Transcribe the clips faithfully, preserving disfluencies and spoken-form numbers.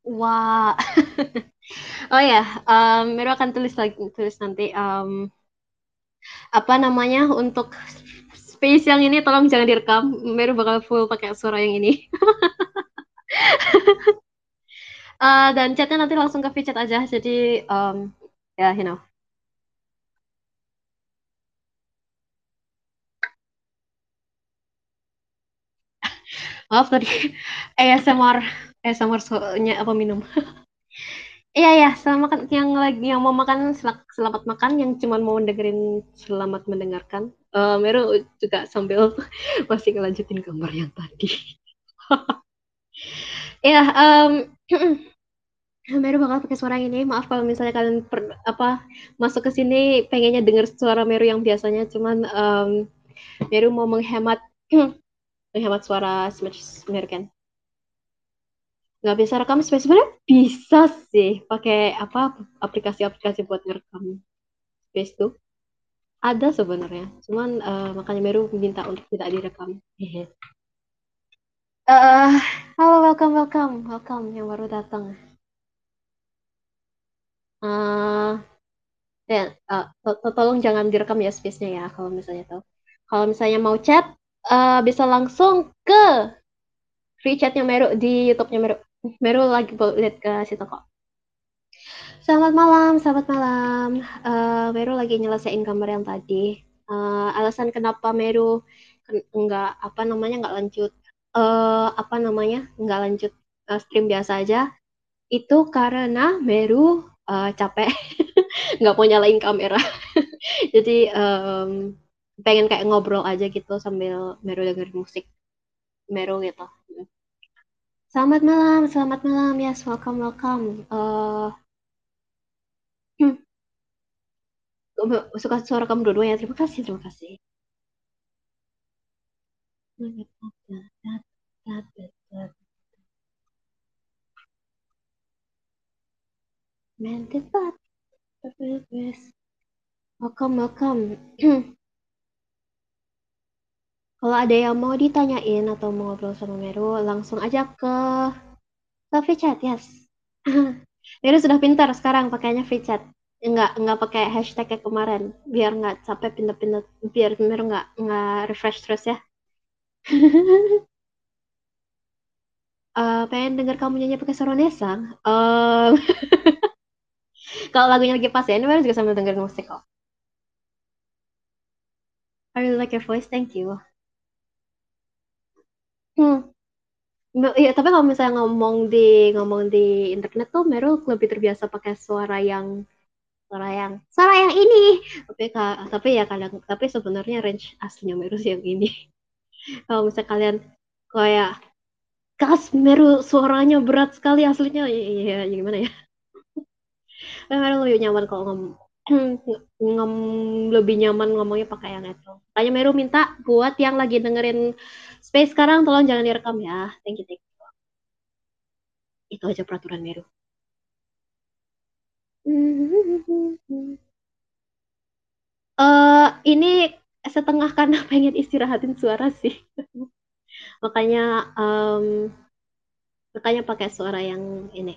Wah. Oh ya, um, Meru akan tulis lagi tulis nanti um, apa namanya untuk space yang ini tolong jangan direkam. Meru bakal full pakai suara yang ini. Uh, dan chatnya nanti langsung ke VChat aja. Jadi um, ya yeah, you know. Maaf tadi A S M R A S M R soalnya apa minum. Iya ya, selamat makan yang lagi yang mau makan sel- selamat makan yang cuma mau dengerin selamat mendengarkan. Eh, Meru juga sambil masih ngelanjutin gambar yang tadi. Ya, em, Meru bakal pakai suara ini. Maaf kalau misalnya kalian per, apa masuk ke sini pengennya denger suara Meru yang biasanya, cuman em, Meru mau menghemat menghemat suara Smash Meru kan. Nggak bisa rekam space sebenarnya bisa sih pakai apa aplikasi-aplikasi buat ngerekam space tuh. Ada sebenarnya, cuman uh, makanya Meru minta untuk tidak direkam. Hehe. Eh, halo, welcome, welcome, welcome yang baru datang. Eh, ya, eh, to- to- tolong jangan direkam ya space-nya ya kalau misalnya tuh. Kalau misalnya mau chat, eh, bisa langsung ke free chatnya Meru di YouTube-nya Meru. Meru lagi boleh lihat ke situ kok. Selamat malam, selamat malam. Eh, Meru lagi nyelesain gambar yang tadi. Eh, alasan kenapa Meru ken- nggak apa namanya nggak lanjut eh apa namanya nggak lanjut eh, stream biasa aja itu karena Meru eh, capek nggak mau nyalain kamera. Jadi em, pengen kayak ngobrol aja gitu sambil Meru dengerin musik Meru gitu. Selamat malam, selamat malam, yes, welcome, welcome. Eh, suka suara kamu dua-duanya. Terima kasih, terima kasih. Mantap, welcome, welcome. Kalau ada yang mau ditanyain atau mau ngobrol sama Meru, langsung aja ke ke VChat, yes. Meru sudah pintar sekarang pakainya VChat. Enggak, enggak pakai hashtag kayak kemarin. Biar nggak capek pindah-pindah, biar Meru nggak nggak refresh terus ya. Eh, pengen denger kamu nyanyi pakai suara Nesang. Eh, kalau lagunya lagi pas ya, ini Meru juga sambil dengerin musik kok. I really like your voice, thank you. Hmm. Iya, tapi kalau misalnya ngomong di ngomong di internet tuh Meru lebih terbiasa pakai suara yang suara yang suara yang ini. Tapi ka- tapi ya kadang tapi sebenarnya range aslinya Meru sih yang ini. Kalau misalnya kalian kayak Kas Meru suaranya berat sekali aslinya, iya ya, gimana ya? Tapi Meru lebih nyaman kalau ngom ngom lebih nyaman ngomongnya pakai yang itu. Tanya Meru minta buat yang lagi dengerin Space sekarang tolong jangan direkam ya. Thank you, thank you. Itu aja peraturan Meru. Eh ini setengah karena pengen istirahatin suara sih. Makanya em, makanya pakai suara yang ini.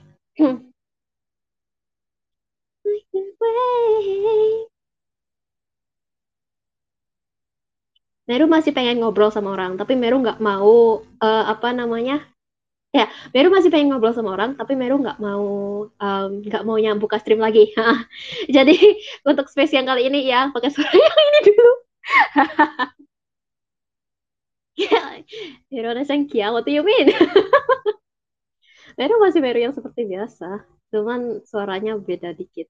Meru masih pengen ngobrol sama orang, tapi Meru nggak mau eh, apa namanya? Ya, Meru masih pengen ngobrol sama orang, tapi Meru nggak mau em, nggak mau nyambung ke stream lagi. Jadi untuk space yang kali ini ya pakai suara yang ini dulu. Ya, Meru Kia, what do you mean? Meru masih Meru yang seperti biasa, cuman suaranya beda dikit.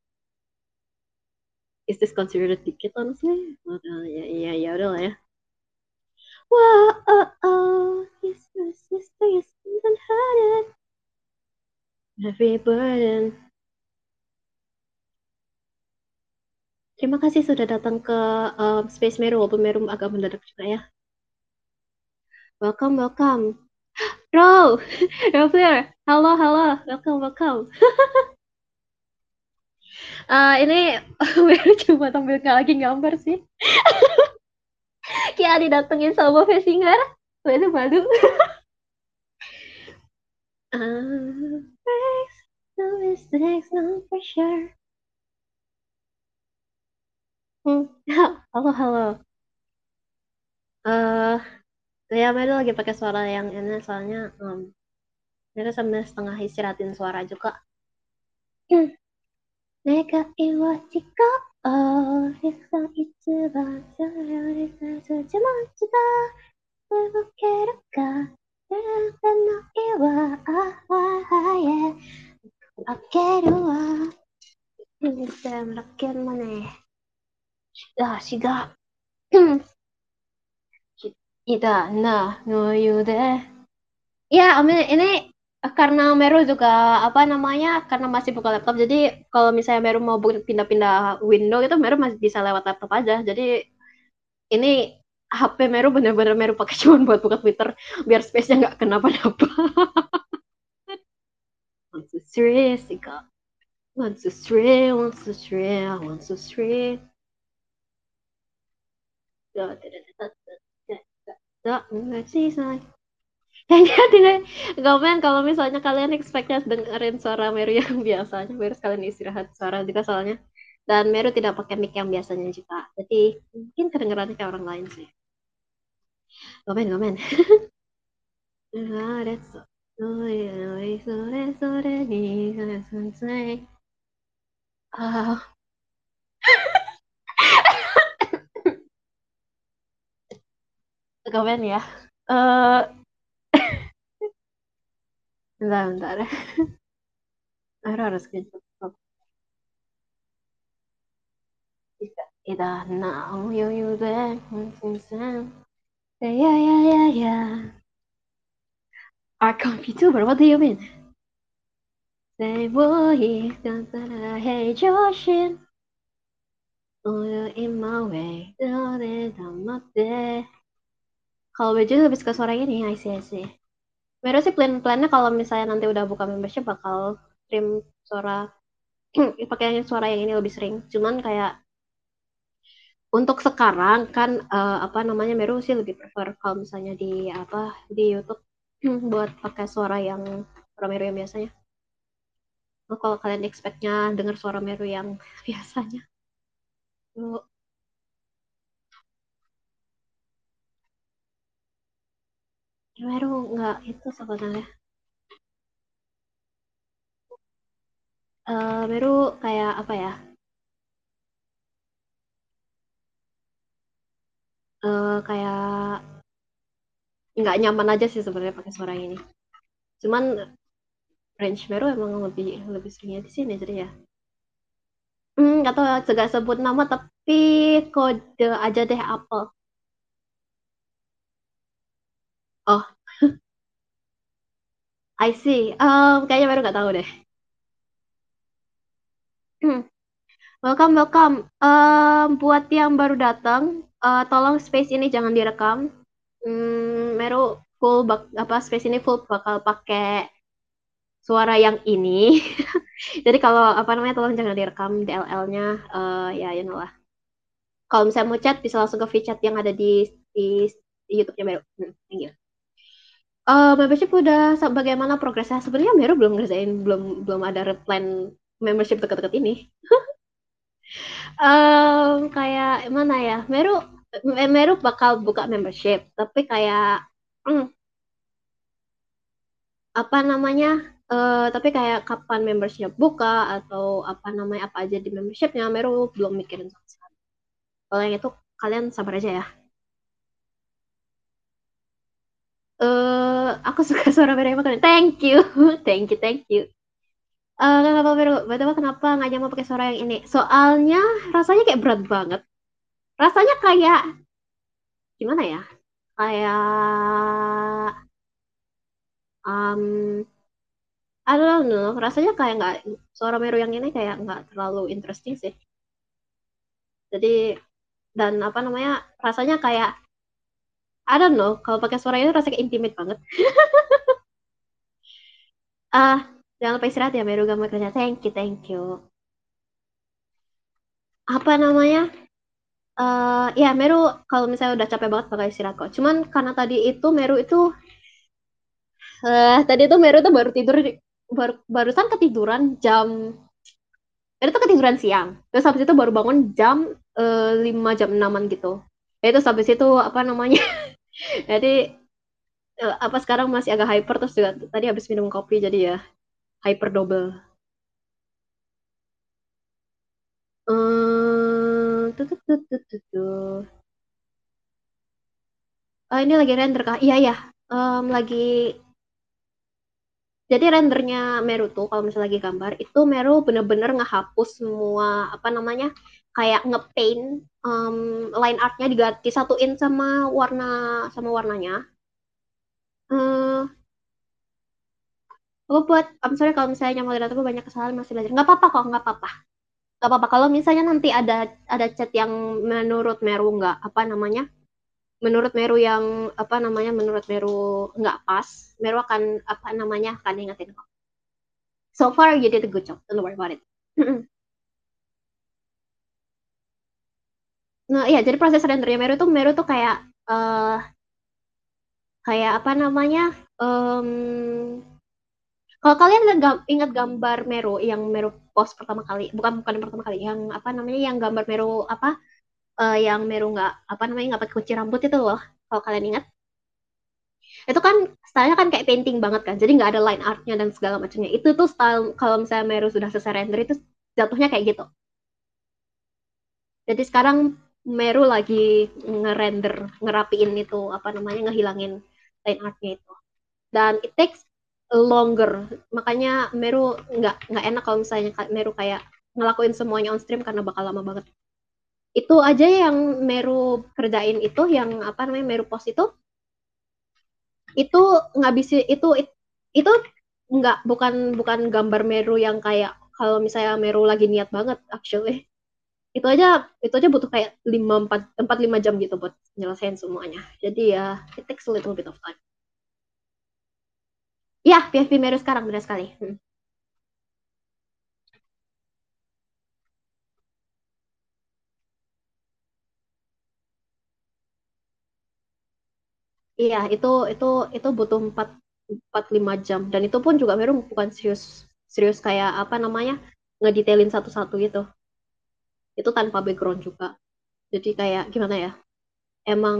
Is this considered dikit honestly? Oh, ya, iya ya udah lah ya. Wah, oh, oh, yes, yes, yes, yes, yes, yes, heavy burden. Terima kasih sudah datang ke um, Space Meru, walaupun Meru agak mendadak juga ya. Welcome, welcome. Bro, Rafir, halo, halo, welcome, welcome. Uh, ini Meru cuma tampil lagi gambar sih. Kayak didatengin sama Fesinger. Itu malu. Ah, breaks, no mistakes, no pressure. Hmm. Halo, halo. Eh, ya Mary lagi pakai suara yang ini soalnya um, Mary sambil setengah istirahatin suara juga. Hmm. 내가 이루어질까? 어, 세상 이치가 저려를 주지 멋지다. 행복해라 내가 너이와 아하하예 어깨로와 힘들 락켓만해 시다 시다 Ida, nah, no yude. Ya, Amin, ini karena Meru juga apa namanya? Karena masih buka laptop, jadi kalau misalnya Meru mau pindah-pindah window itu Meru masih bisa lewat laptop aja. Jadi ini H P Meru bener-bener Meru pakai cuma buat buka Twitter biar space-nya nggak kenapa-napa. One, two, three, tiga. One, two, three, one, two, three, one, two, three. Da, da, da, da, da, da, da, da, Kayaknya tidak komen kalau misalnya kalian expect-nya dengerin suara Meru yang biasanya, Meru sekalian istirahat suara juga soalnya. Dan Meru tidak pakai mic yang biasanya juga. Jadi mungkin kedengerannya kayak orang lain sih. Komen, komen. Ah, komen ya. Eh, bentar, bentar. Meru harus gitu. Ida, now you you there. Yeah, yeah, yeah, yeah, yeah. Our computer, what do you mean? 在我一个的黑球心，我有一马尾的的他妈的。Kalau Beju lebih suka suara ini, I see, I see. Meru sih plan-plannya kalau misalnya nanti udah buka membership bakal stream suara pakai suara yang ini lebih sering. Cuman kayak untuk sekarang kan uh, apa namanya Meru sih lebih prefer kalau misalnya di apa di YouTube buat pakai suara yang suara Meru yang biasanya. Oh, kalau kalian expect-nya dengar suara Meru yang biasanya, tuh Meru nggak itu sebenarnya. Uh, Meru kayak apa ya? Uh, kayak nggak nyaman aja sih sebenarnya pakai suara ini. Cuman range Meru emang lebih lebih seringnya di sini jadi ya. Hmm, nggak tahu segala sebut nama tapi kode aja deh Apple. Oh, I see. Um, kayaknya Meru nggak tahu deh. Welcome, welcome. Um, buat yang baru datang, uh, tolong space ini jangan direkam. Hmm, Meru full bak apa space ini full bakal pakai suara yang ini. Jadi kalau apa namanya tolong jangan direkam D L L-nya. Uh, ya, you know lah. Kalau misalnya mau chat bisa langsung ke V chat yang ada di di, di YouTube-nya Meru. Hmm, thank you. Uh, membership udah bagaimana progresnya? Sebenarnya Meru belum ngerjain, belum belum ada plan membership dekat-dekat ini. um, kayak mana ya? Meru Meru bakal buka membership, tapi kayak hmm, apa namanya? Uh, tapi kayak kapan membership buka atau apa namanya apa aja di membershipnya Meru belum mikirin sama sekali. Kalau yang itu kalian sabar aja ya. Eh, uh, aku suka suara Meru yang makan. Thank you, thank you, thank you. Uh, kenapa Meru? Betul kenapa nggak nyaman pakai suara yang ini? Soalnya rasanya kayak berat banget. Rasanya kayak gimana ya? Kayak um, I don't know, rasanya kayak nggak suara Meru yang ini kayak nggak terlalu interesting sih. Jadi dan apa namanya rasanya kayak I don't know kalau pakai suara itu rasanya kayak intimate banget. Ah, jangan lupa istirahat ya Meru gambar kerja. Thank you, thank you. Apa namanya? Uh, ya Meru kalau misalnya udah capek banget pakai istirahat kok. Cuman karena tadi itu Meru itu Eh, tadi tuh Meru tuh baru tidur di- baru barusan ketiduran jam itu tuh ketiduran siang. Terus habis itu baru bangun jam eh, lima jam enaman gitu. Ya itu habis itu apa namanya? Jadi eh, apa sekarang masih agak hyper terus juga tadi habis minum kopi jadi ya hyper double. Eh, tuh, tuh, tuh, tuh, tuh, tuh. Oh, ini lagi render kah? Iya ya. Em, lagi jadi rendernya Meru tuh kalau misalnya lagi gambar itu Meru bener-bener ngehapus semua apa namanya kayak ngepaint em, line artnya diganti satuin sama warna sama warnanya. Eh, aku buat, I'm sorry kalau misalnya moderator banyak kesalahan masih belajar. Nggak apa-apa kok, nggak apa-apa. Nggak apa-apa. Kalau misalnya nanti ada ada chat yang menurut Meru nggak apa namanya, menurut Meru yang apa namanya, menurut Meru nggak pas, Meru akan apa namanya akan ingetin kok. So far you did a good job. Don't worry about it. Nah, iya, jadi proses rendernya Meru tuh Meru tuh kayak eh kayak apa namanya? em, Kalau kalian ingat, gam- ingat gambar Meru yang Meru post pertama kali, bukan bukan yang pertama kali, yang apa namanya, yang gambar Meru apa, eh, yang Meru nggak apa namanya nggak pakai kunci rambut itu loh. Kalau kalian ingat, itu kan stylenya kan kayak painting banget kan, jadi nggak ada line artnya dan segala macamnya. Itu tuh style kalau misalnya Meru sudah selesai render itu jatuhnya kayak gitu. Jadi sekarang Meru lagi ngerender, ngerapiin itu apa namanya, ngehilangin line artnya itu. Dan it takes longer. Makanya Meru nggak nggak enak kalau misalnya Meru kayak ngelakuin semuanya on stream karena bakal lama banget. Itu aja yang Meru kerjain itu, yang apa namanya Meru post itu, itu ngabisin itu itu nggak bukan bukan gambar Meru yang kayak kalau misalnya Meru lagi niat banget actually. Itu aja itu aja butuh kayak lima empat empat lima jam gitu buat nyelesain semuanya. Jadi ya it takes a little bit of time. Ya, P F P Meru sekarang benar sekali. Hmm. Iya, itu itu itu butuh empat empat lima jam dan itu pun juga Meru bukan serius serius kayak apa namanya ngedetailin satu-satu gitu. Itu tanpa background juga. Jadi kayak gimana ya? Emang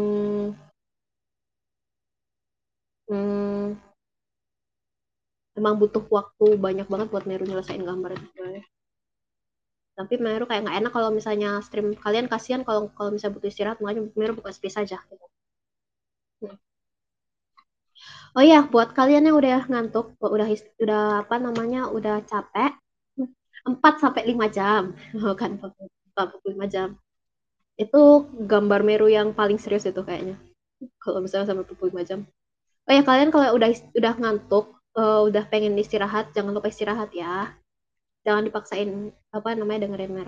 hmm, emang butuh waktu banyak banget buat Meru nyelesain gambar itu sebenarnya. Tapi Meru kayak nggak enak kalau misalnya stream kalian, kasihan kalau kalau misalnya butuh istirahat, makanya Meru buka space aja gitu. Hmm. Oh iya, buat kalian yang udah ngantuk, udah udah apa namanya, udah capek, empat sampai lima jam, kan empat sampai lima jam. Itu gambar Meru yang paling serius itu kayaknya. Kalau misalnya sampai empat puluh lima jam. Oh ya, kalian kalau udah udah ngantuk, eh, udah pengen istirahat, jangan lupa istirahat ya. Jangan dipaksain apa namanya dengerin Meru.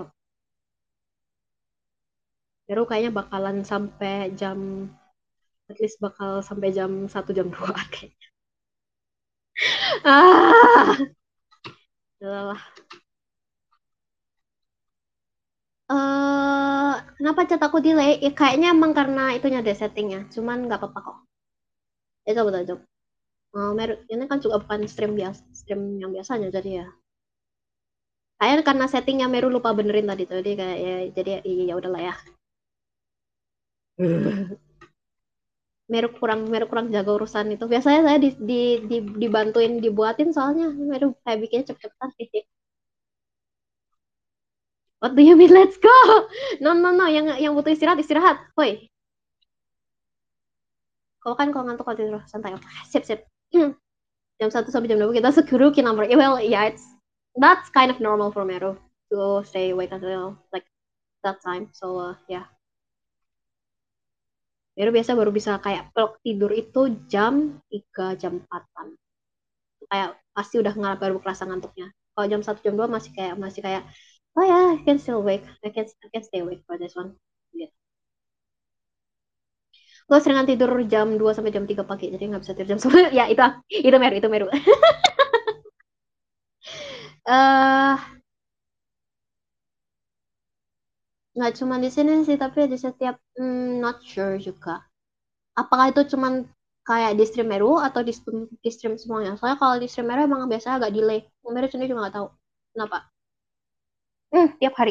Meru kayaknya bakalan sampai jam, at least bakal sampai jam satu jam dua kayaknya. Ah, udahlah. Eh, kenapa chat aku delay? Ya, kayaknya emang karena itunya deh settingnya. Cuman nggak apa-apa kok. Itu betul itu. Oh, Meru ini kan juga bukan stream biasa, stream yang biasanya jadi ya. Kayaknya karena settingnya Meru lupa benerin tadi tuh, jadi kayak ya, jadi ya, iya ya udahlah ya. Meru kurang Meru kurang jaga urusan itu. Biasanya saya di, di, di, dibantuin dibuatin soalnya Meru kayak bikinnya cepet-cepetan. What do you mean let's go? No no no, yang yang butuh istirahat istirahat. Woi, kau kan kalau ngantuk kalau tidur santai. Oke, sip sip. Jam satu sampai jam dua kita sekerukin number. Well, yeah, it's that's kind of normal for Meru to stay awake until like that time. So uh, yeah, Meru biasa baru bisa kayak pelok tidur itu jam tiga jam empatan. Kayak pasti udah nggak baru kerasa ngantuknya. Kalau jam satu jam dua masih kayak masih kayak oh ya, yeah, I can still wake. I can I can stay awake for this one. Gitu. Gue seringan tidur jam dua sampai jam tiga pagi, jadi nggak bisa tidur jam sepuluh. Ya, itu itu Meru, itu Meru. Eh, nggak cuma di sini sih, tapi di setiap hmm, not sure juga. Apakah itu cuman kayak di stream Meru atau di stream, di stream semuanya. Soalnya kalau di stream Meru emang biasanya agak delay. Meru sendiri juga nggak tahu kenapa. Hmm, tiap hari.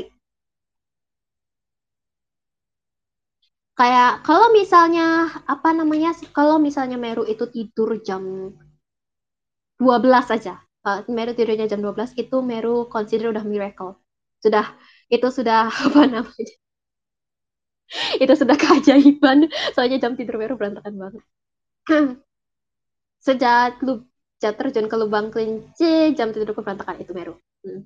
Kayak kalau misalnya apa namanya, kalau misalnya Meru itu tidur jam dua belas aja. Kalau Meru tidurnya jam dua belas itu Meru consider udah miracle. Sudah itu sudah apa namanya? Itu sudah keajaiban. Soalnya jam tidur Meru berantakan banget. Sejak lu jatuh terjun ke lubang kelinci, jam tidurku berantakan itu Meru. Hmm.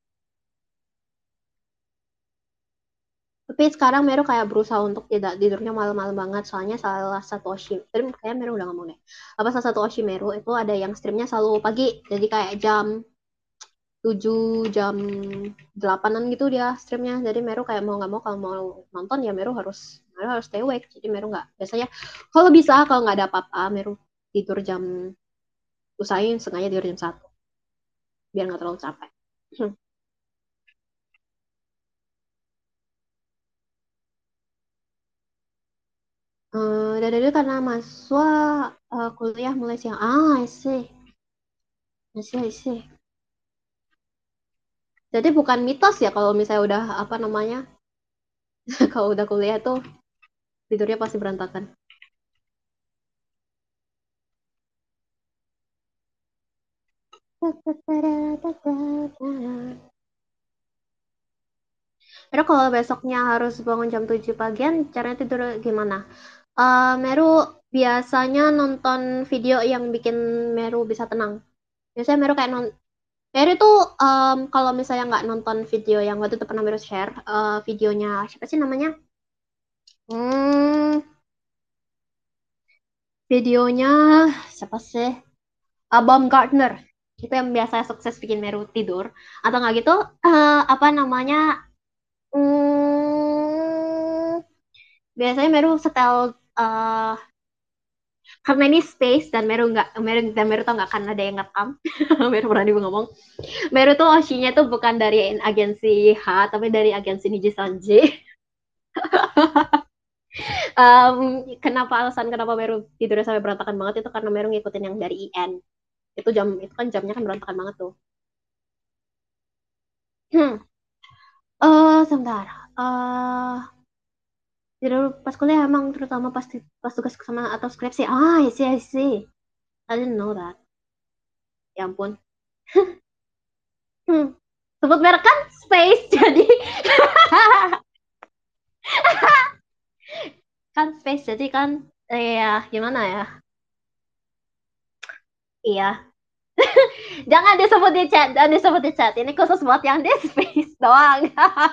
Tapi sekarang Meru kayak berusaha untuk tidak tidurnya malam-malam banget. Soalnya salah satu Oshi, tadi kayak Meru udah ngomong deh. Apa salah satu Oshi Meru itu ada yang streamnya selalu pagi. Jadi kayak jam tujuh jam delapanan gitu dia streamnya. Jadi Meru kayak mau nggak mau kalau mau nonton ya Meru harus Meru harus stay awake. Jadi Meru nggak biasanya kalau bisa kalau nggak ada apa-apa Meru tidur jam usahain sengaja tidur jam satu biar nggak terlalu capek. Eh, dari dulu karena mahasiswa eh, kuliah mulai siang. Ah, I see. I see, I see. Jadi bukan mitos ya kalau misalnya udah apa namanya, kalau udah kuliah tuh tidurnya pasti berantakan. Meru kalau besoknya harus bangun jam tujuh pagian, caranya tidur gimana? Eh, Meru biasanya nonton video yang bikin Meru bisa tenang. Biasanya Meru kayak non Meru tuh em, kalau misalnya nggak nonton video yang waktu itu pernah Meru share, eh, videonya siapa sih namanya? Hmm, videonya siapa sih? Uh, Baumgartner. Itu yang biasa sukses bikin Meru tidur. Atau nggak gitu, eh, apa namanya? Hmm, biasanya Meru setel eh karena ini space dan Meru nggak Meru dan Meru tau nggak akan ada yang ngerekam. Meru pernah juga ngomong. Meru tuh Oshinya tuh bukan dari agensi H tapi dari agensi Niji Sanji. um, kenapa alasan kenapa Meru tidurnya sampai berantakan banget itu karena Meru ngikutin yang dari I N. Itu jam itu kan jamnya kan berantakan banget tuh. Hmm. Eh, sebentar. Eh, jadi dulu pas kuliah emang terutama pas pas tugas sama atau skripsi. Ah, I see, I see. I didn't know that. Ya ampun. Hmm. Sebut merek kan Space jadi kan Space jadi kan eh, ya gimana ya? Iya. Jangan disebut di chat, jangan disebut di chat. Ini khusus buat yang di Space doang.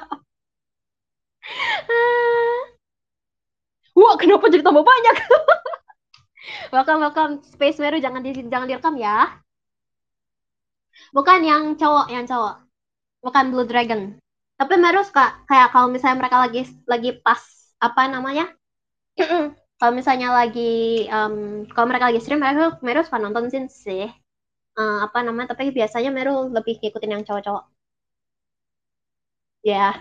Wah, kenapa jadi tambah banyak? Welcome, welcome. Space Meru jangan di jangan direkam ya. Bukan yang cowok, yang cowok. Bukan Blue Dragon. Tapi Meru suka kayak kalau misalnya mereka lagi lagi pas apa namanya? Kalau misalnya lagi um, kalau mereka lagi stream Meru Meru suka nonton sih. Uh, apa namanya? Tapi biasanya Meru lebih ngikutin yang cowok-cowok. Ya.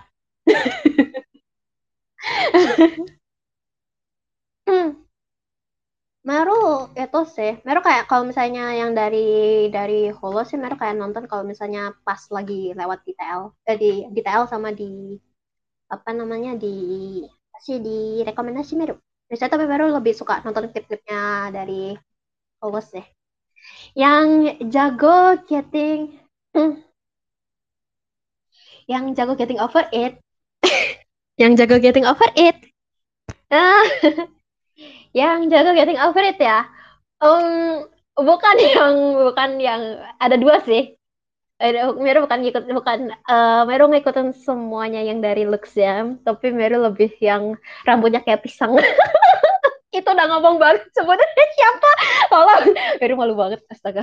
Yeah. Meru itu sih. Meru kayak kalau misalnya yang dari dari Holo sih Meru kayak nonton kalau misalnya pas lagi lewat di T L. Eh, di di T L sama di apa namanya di sih di rekomendasi Meru. Biasanya tapi Meru lebih suka nonton klip-klipnya dari Holo sih. Yang jago getting yang jago getting over it. Yang jago getting over it. Ah, yang jago getting over it ya. Um, bukan yang bukan yang ada dua sih. Ada- Meru bukan ngikut bukan eh, Meru ngikutin semuanya yang dari Luxiam, tapi Meru lebih yang rambutnya kayak pisang. Itu udah ngomong banget sebenarnya siapa? Tolong. Meru malu banget, astaga.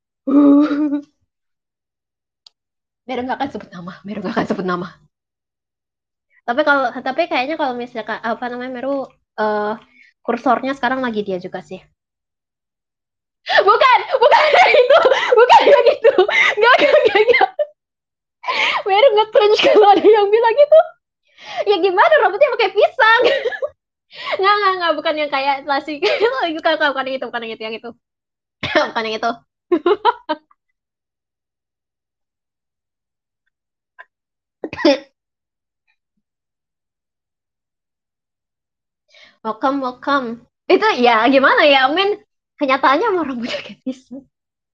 Meru nggak akan sebut nama. Meru nggak akan sebut nama. Tapi kalau tapi kayaknya kalau misalkan apa namanya Meru eh kursornya sekarang lagi dia juga sih. Bukan, bukan yang itu, bukan yang itu. Gak, gak, gak, gak. Meru nge-cringe kalau ada yang bilang gitu. Ya gimana rambutnya pakai pisang? Nggak, nggak, nggak, bukan yang kayak nasi. bukan, bukan, bukan yang itu, bukan yang itu, yang itu. bukan yang itu. Welcome, welcome. Itu ya gimana ya, men? Kenyataannya mau rambutnya kayak pisang.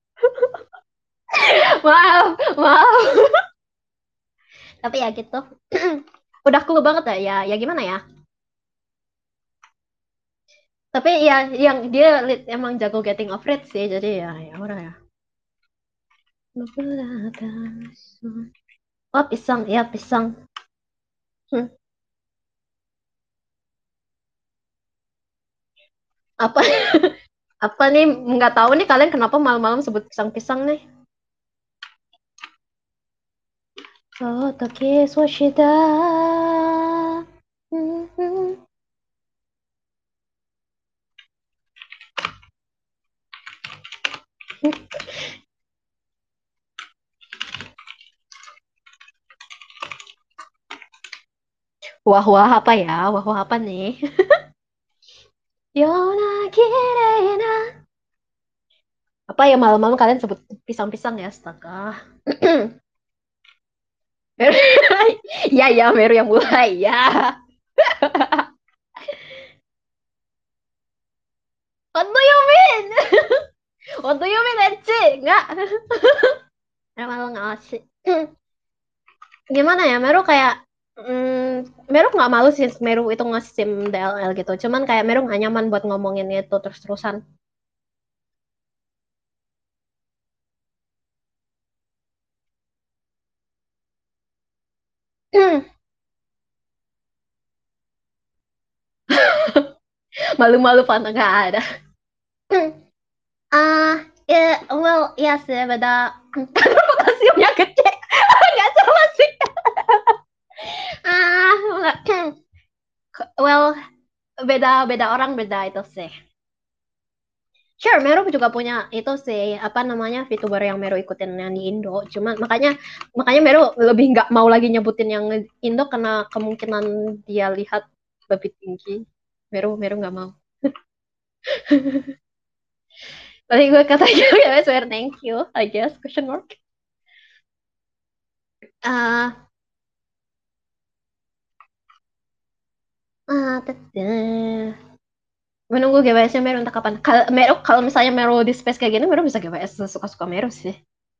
maaf, maaf. Tapi ya gitu. Udah cool banget ya, ya, ya gimana ya? Tapi ya yang dia lead- emang jago getting off it sih, jadi ya ya udah ya. Oh pisang, ya pisang. Hmm. Apa apa nih? Nggak tahu nih kalian kenapa malam-malam sebut pisang-pisang nih? Oh, toki soshida. Hmm, hmm. Wah wah apa ya? Wah wah apa nih? Yona kirena. Apa ya malam-malam kalian sebut pisang-pisang ya, astaga. Ya ya Meru yang mulai ya. What do you mean? What do you mean Eci? Enggak. Malu nggak sih? Gimana ya Meru kayak mm, Meru nggak malu sih Meru itu nge-sim D L L gitu. Cuman kayak Meru nggak nyaman buat ngomongin itu terus-terusan. Malu-malu pantas nggak ada. Ah, yeah, well, iya sih beda. Potasiumnya gede. Nggak sama sih. Ah, nggak. Well, beda beda orang beda itu sih. Sure, Meru juga punya itu sih apa namanya VTuber yang Meru ikutin yang di Indo. Cuma makanya makanya Meru lebih nggak mau lagi nyebutin yang Indo karena kemungkinan dia lihat lebih tinggi. Meru Meru nggak mau. Tadi gue katanya ya swear thank you, I guess question mark. Ah, ah, teteh. Menunggu G W S-nya Meru entah kapan. Kalau Meru kalau misalnya Meru di space kayak gini, Meru bisa G W S suka-suka Meru sih.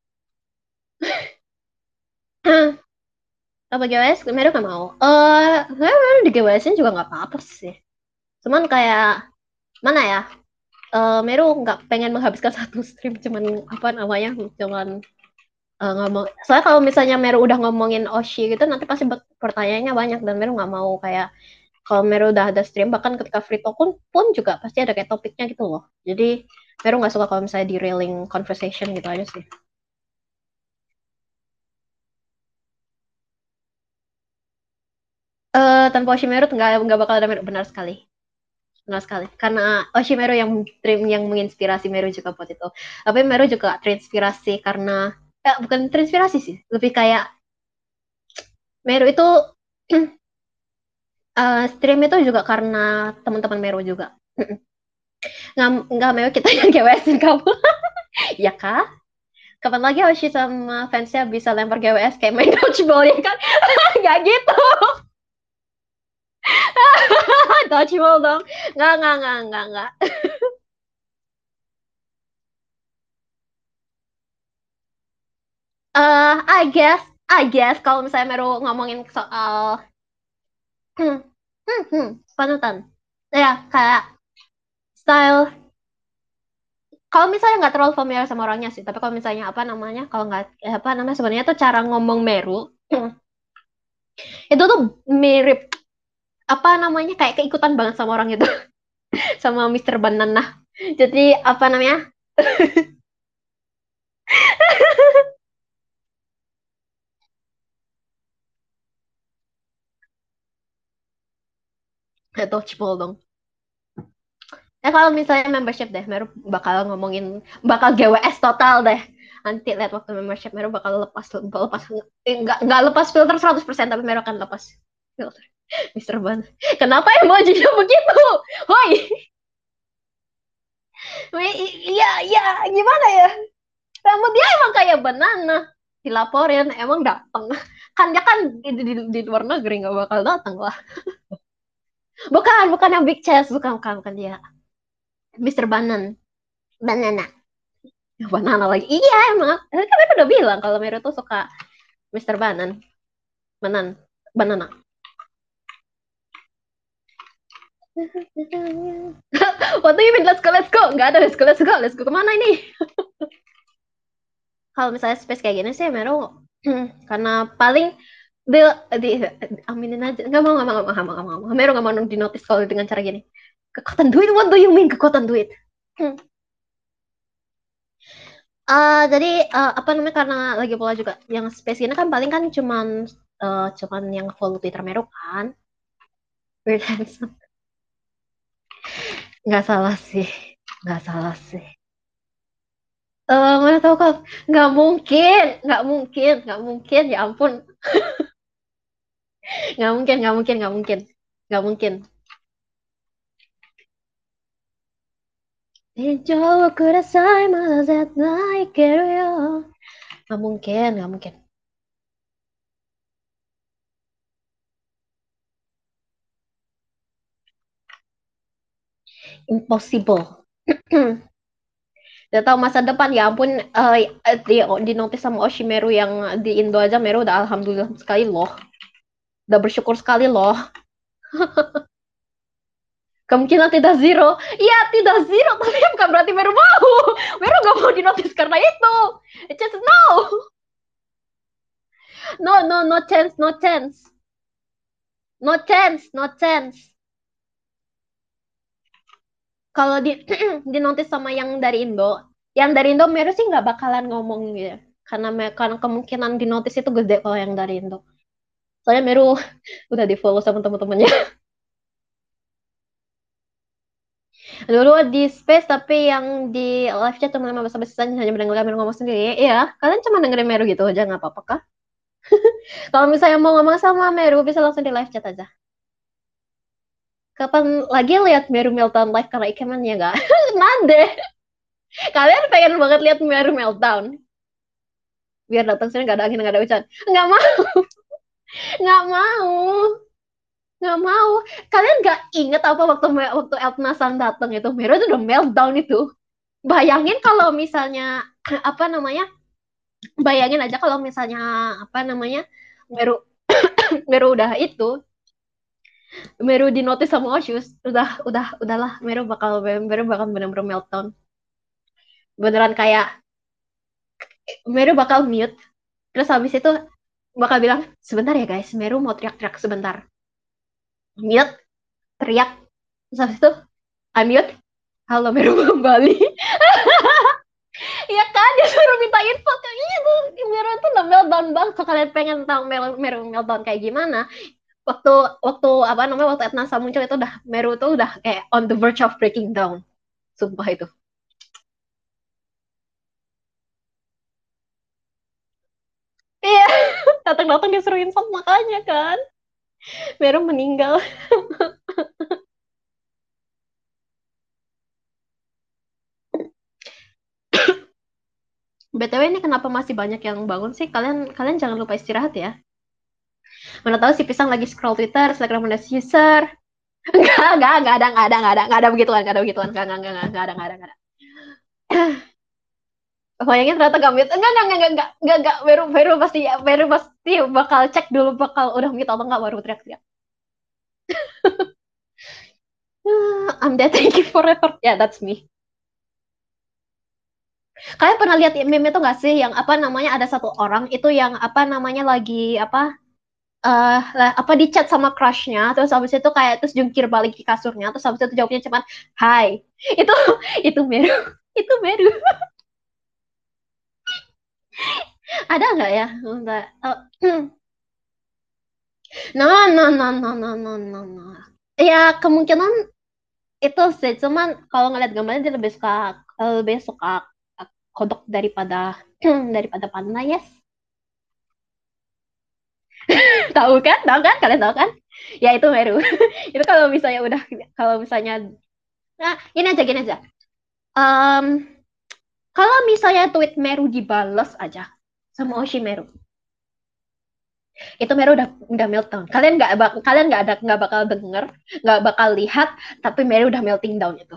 Apa G W S Meru nggak mau. Eh, uh, Meru di G W S-nya juga nggak apa-apa sih. Cuman kayak mana ya? Eh, Meru nggak pengen menghabiskan satu stream cuman apa namanya? Cuman eh, ngomong. Soalnya kalau misalnya Meru udah ngomongin Oshi gitu, nanti pasti pertanyaannya banyak dan Meru nggak mau kayak kalau Meru udah ada stream bahkan ketika free talk pun, pun juga pasti ada kayak topiknya gitu loh. Jadi Meru nggak suka kalau misalnya derailing conversation gitu aja sih. Eh tanpa Oshimeru nggak nggak bakal ada Meru benar sekali. Benar sekali. Karena Oshimeru yang dream yang menginspirasi Meru juga buat itu. Tapi Meru juga terinspirasi karena eh, bukan terinspirasi sih, lebih kayak Meru itu uh, stream itu juga karena teman-teman Meru juga. nggak nggak mau kita yang G W S-in kamu. Ya kak? Kapan lagi Oshi sama fansnya bisa lempar G W S kayak main dodgeball ya kan? Nggak gitu. Dodgeball dong. Nggak, nggak, nggak, nggak, nggak. Uh, I guess, I guess kalau misalnya Meru ngomongin soal hmm, hmm, hmm, panutan. Ya, kayak style. Kalau misalnya nggak terlalu familiar sama orangnya sih, tapi kalau misalnya apa namanya, kalau nggak eh, apa namanya sebenarnya tuh cara ngomong Meru itu tuh mirip apa namanya kayak keikutan banget sama orang itu, sama Mister Banana. Jadi apa namanya? Itu cipul dong. Ya kalau misalnya membership deh, Meru bakal ngomongin bakal G W S total deh. Nanti lihat waktu membership Meru bakal lepas lepas eh, nggak nggak lepas filter seratus persen tapi Meru akan lepas filter. mister Ban. Kenapa emojinya begitu? Hoi. Iya, iya, gimana ya? Rambut dia emang kayak banana. Dilaporin, emang datang. Kan dia kan di, di, di luar negeri nggak bakal datang lah. Bukan, bukan yang big chest, bukan, bukan, bukan dia. mister Banan, banana. Banana lagi. Iya emang. Kan aku udah bilang kalau Meru tuh suka mister Banan. Banan. Banana. What do you mean? Let's go, let's go. Nggak ada let's go, let's go. Let's go kemana ini? Kalau misalnya space kayak gini sih Meru karena paling di, di, aminin aja. Nggak mau, nggak mau, nggak mau, nggak mau, nggak mau. Meru nggak mau di notice kalau dengan cara gini. Kekuatan duit? What do you mean kekuatan duit? Hmm. Uh, jadi uh, apa namanya karena lagi pula juga yang space ini kan paling kan cuman uh, cuman yang follow Twitter Meru kan. Weird handsome. Nggak salah sih, nggak salah sih. Eh mana tahu kak, nggak mungkin, nggak mungkin, nggak mungkin, ya ampun, nggak mungkin, nggak mungkin, nggak mungkin, nggak mungkin. 天井をくださいまだ絶対いけるよ nggak mungkin, nggak mungkin. Impossible. Udah tahu masa depan ya ampun eh, di, di notice sama Oshimeru yang di Indo aja Meru udah alhamdulillah sekali loh. Udah bersyukur sekali loh. Kemungkinan tidak zero. Iya, tidak zero, tapi bukan berarti Meru mau. Meru gak mau di notice karena itu. It's just no. No, no, no chance, no chance. No chance, no chance. Kalau di di notice sama yang dari Indo, yang dari Indo Meru sih nggak bakalan ngomong gitu. Karena karena kemungkinan di notice itu gede kalau yang dari Indo. Soalnya Meru udah di follow sama teman-temannya. Dulu di space tapi yang di live chat cuma lima belas sampai hanya mendengar Meru ngomong sendiri. Iya, kalian cuma dengerin Meru gitu aja nggak apa-apa kah? Kalau misalnya mau ngomong sama Meru bisa langsung di live chat aja. Kapan lagi lihat Meru Meltdown live karena Ikemen ya nggak? Nade. Kalian pengen banget lihat Meru Meltdown. Biar datang sini nggak ada angin nggak ada hujan. Nggak mau, nggak mau, nggak mau. Kalian nggak inget apa waktu waktu Eltnasan datang itu Meru itu udah meltdown itu. Bayangin kalau misalnya apa namanya? Bayangin aja kalau misalnya apa namanya Meru Meru udah itu Meru di notice sama Oshus udah udah udahlah Meru bakal Meru bakal bener-bener meltdown beneran kayak Meru bakal mute terus habis itu bakal bilang sebentar ya guys Meru mau teriak-teriak sebentar mute teriak terus habis itu unmute halo Meru kembali ya kan dia suruh minta info kayaknya tuh Meru tuh udah meltdown banget kalau kalian pengen tahu Meru, Meru meltdown kayak gimana waktu waktu apa namanya waktu Etnasa muncul itu udah Meru tuh udah kayak on the verge of breaking down sumpah itu iya datang-datang disuruh info makanya kan Meru meninggal. B T W ini kenapa masih banyak yang bangun sih? Kalian kalian jangan lupa istirahat ya. Mana tahu si Pisang lagi scroll Twitter, Instagram udah user. Enggak, enggak, enggak ada, enggak ada, enggak ada, enggak ada begituan, enggak ada begituan, enggak, enggak, enggak, enggak, enggak ada, enggak ada, enggak ada. Bayangin ternyata gak mute. Enggak, enggak, enggak, enggak, enggak, enggak, enggak. Veru, Veru pasti, Veru pasti bakal cek dulu bakal udah mute atau enggak baru teriak-teriak. I'm dead, thank you forever. Ya, yeah, that's me. Kalian pernah lihat meme itu nggak sih yang apa namanya ada satu orang itu yang apa namanya lagi apa eh uh, apa di chat sama crushnya terus habis itu kayak terus jungkir balik di kasurnya terus habis itu jawabnya cuma hai itu itu Meru itu Meru ada nggak ya enggak oh, no no no no no no no no ya kemungkinan itu sih cuman kalau ngeliat gambarnya dia lebih suka lebih suka kodok daripada daripada panda yes Tahu kan? Tahu kan? Kalian tahu kan? Ya itu Meru. Itu kalau misalnya udah kalau misalnya nah, ini aja gini aja. Em, Kalau misalnya tweet Meru dibales aja sama Oshi Meru, itu Meru udah udah meltdown. Kalian nggak bak kalian nggak ada nggak bakal denger, nggak bakal lihat, tapi Meru udah melting down itu.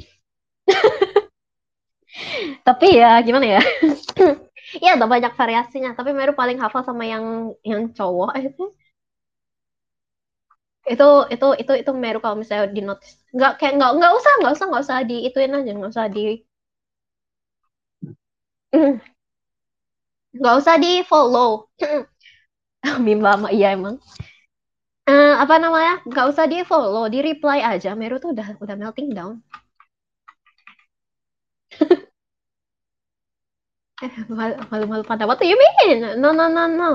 Tapi ya gimana ya? Iya, ada banyak variasinya. Tapi Meru paling hafal sama yang yang cowok itu. Itu itu itu itu Meru kalau misalnya di notice. Nggak kayak nggak nggak usah nggak usah nggak usah di ituin aja nggak usah di nggak usah di follow. Meme lama iya emang. Eh, apa namanya? Nggak usah di follow, di reply aja. Meru tuh udah udah melting down. Eh, malu-malu pada. What do you mean? No, no, no, no.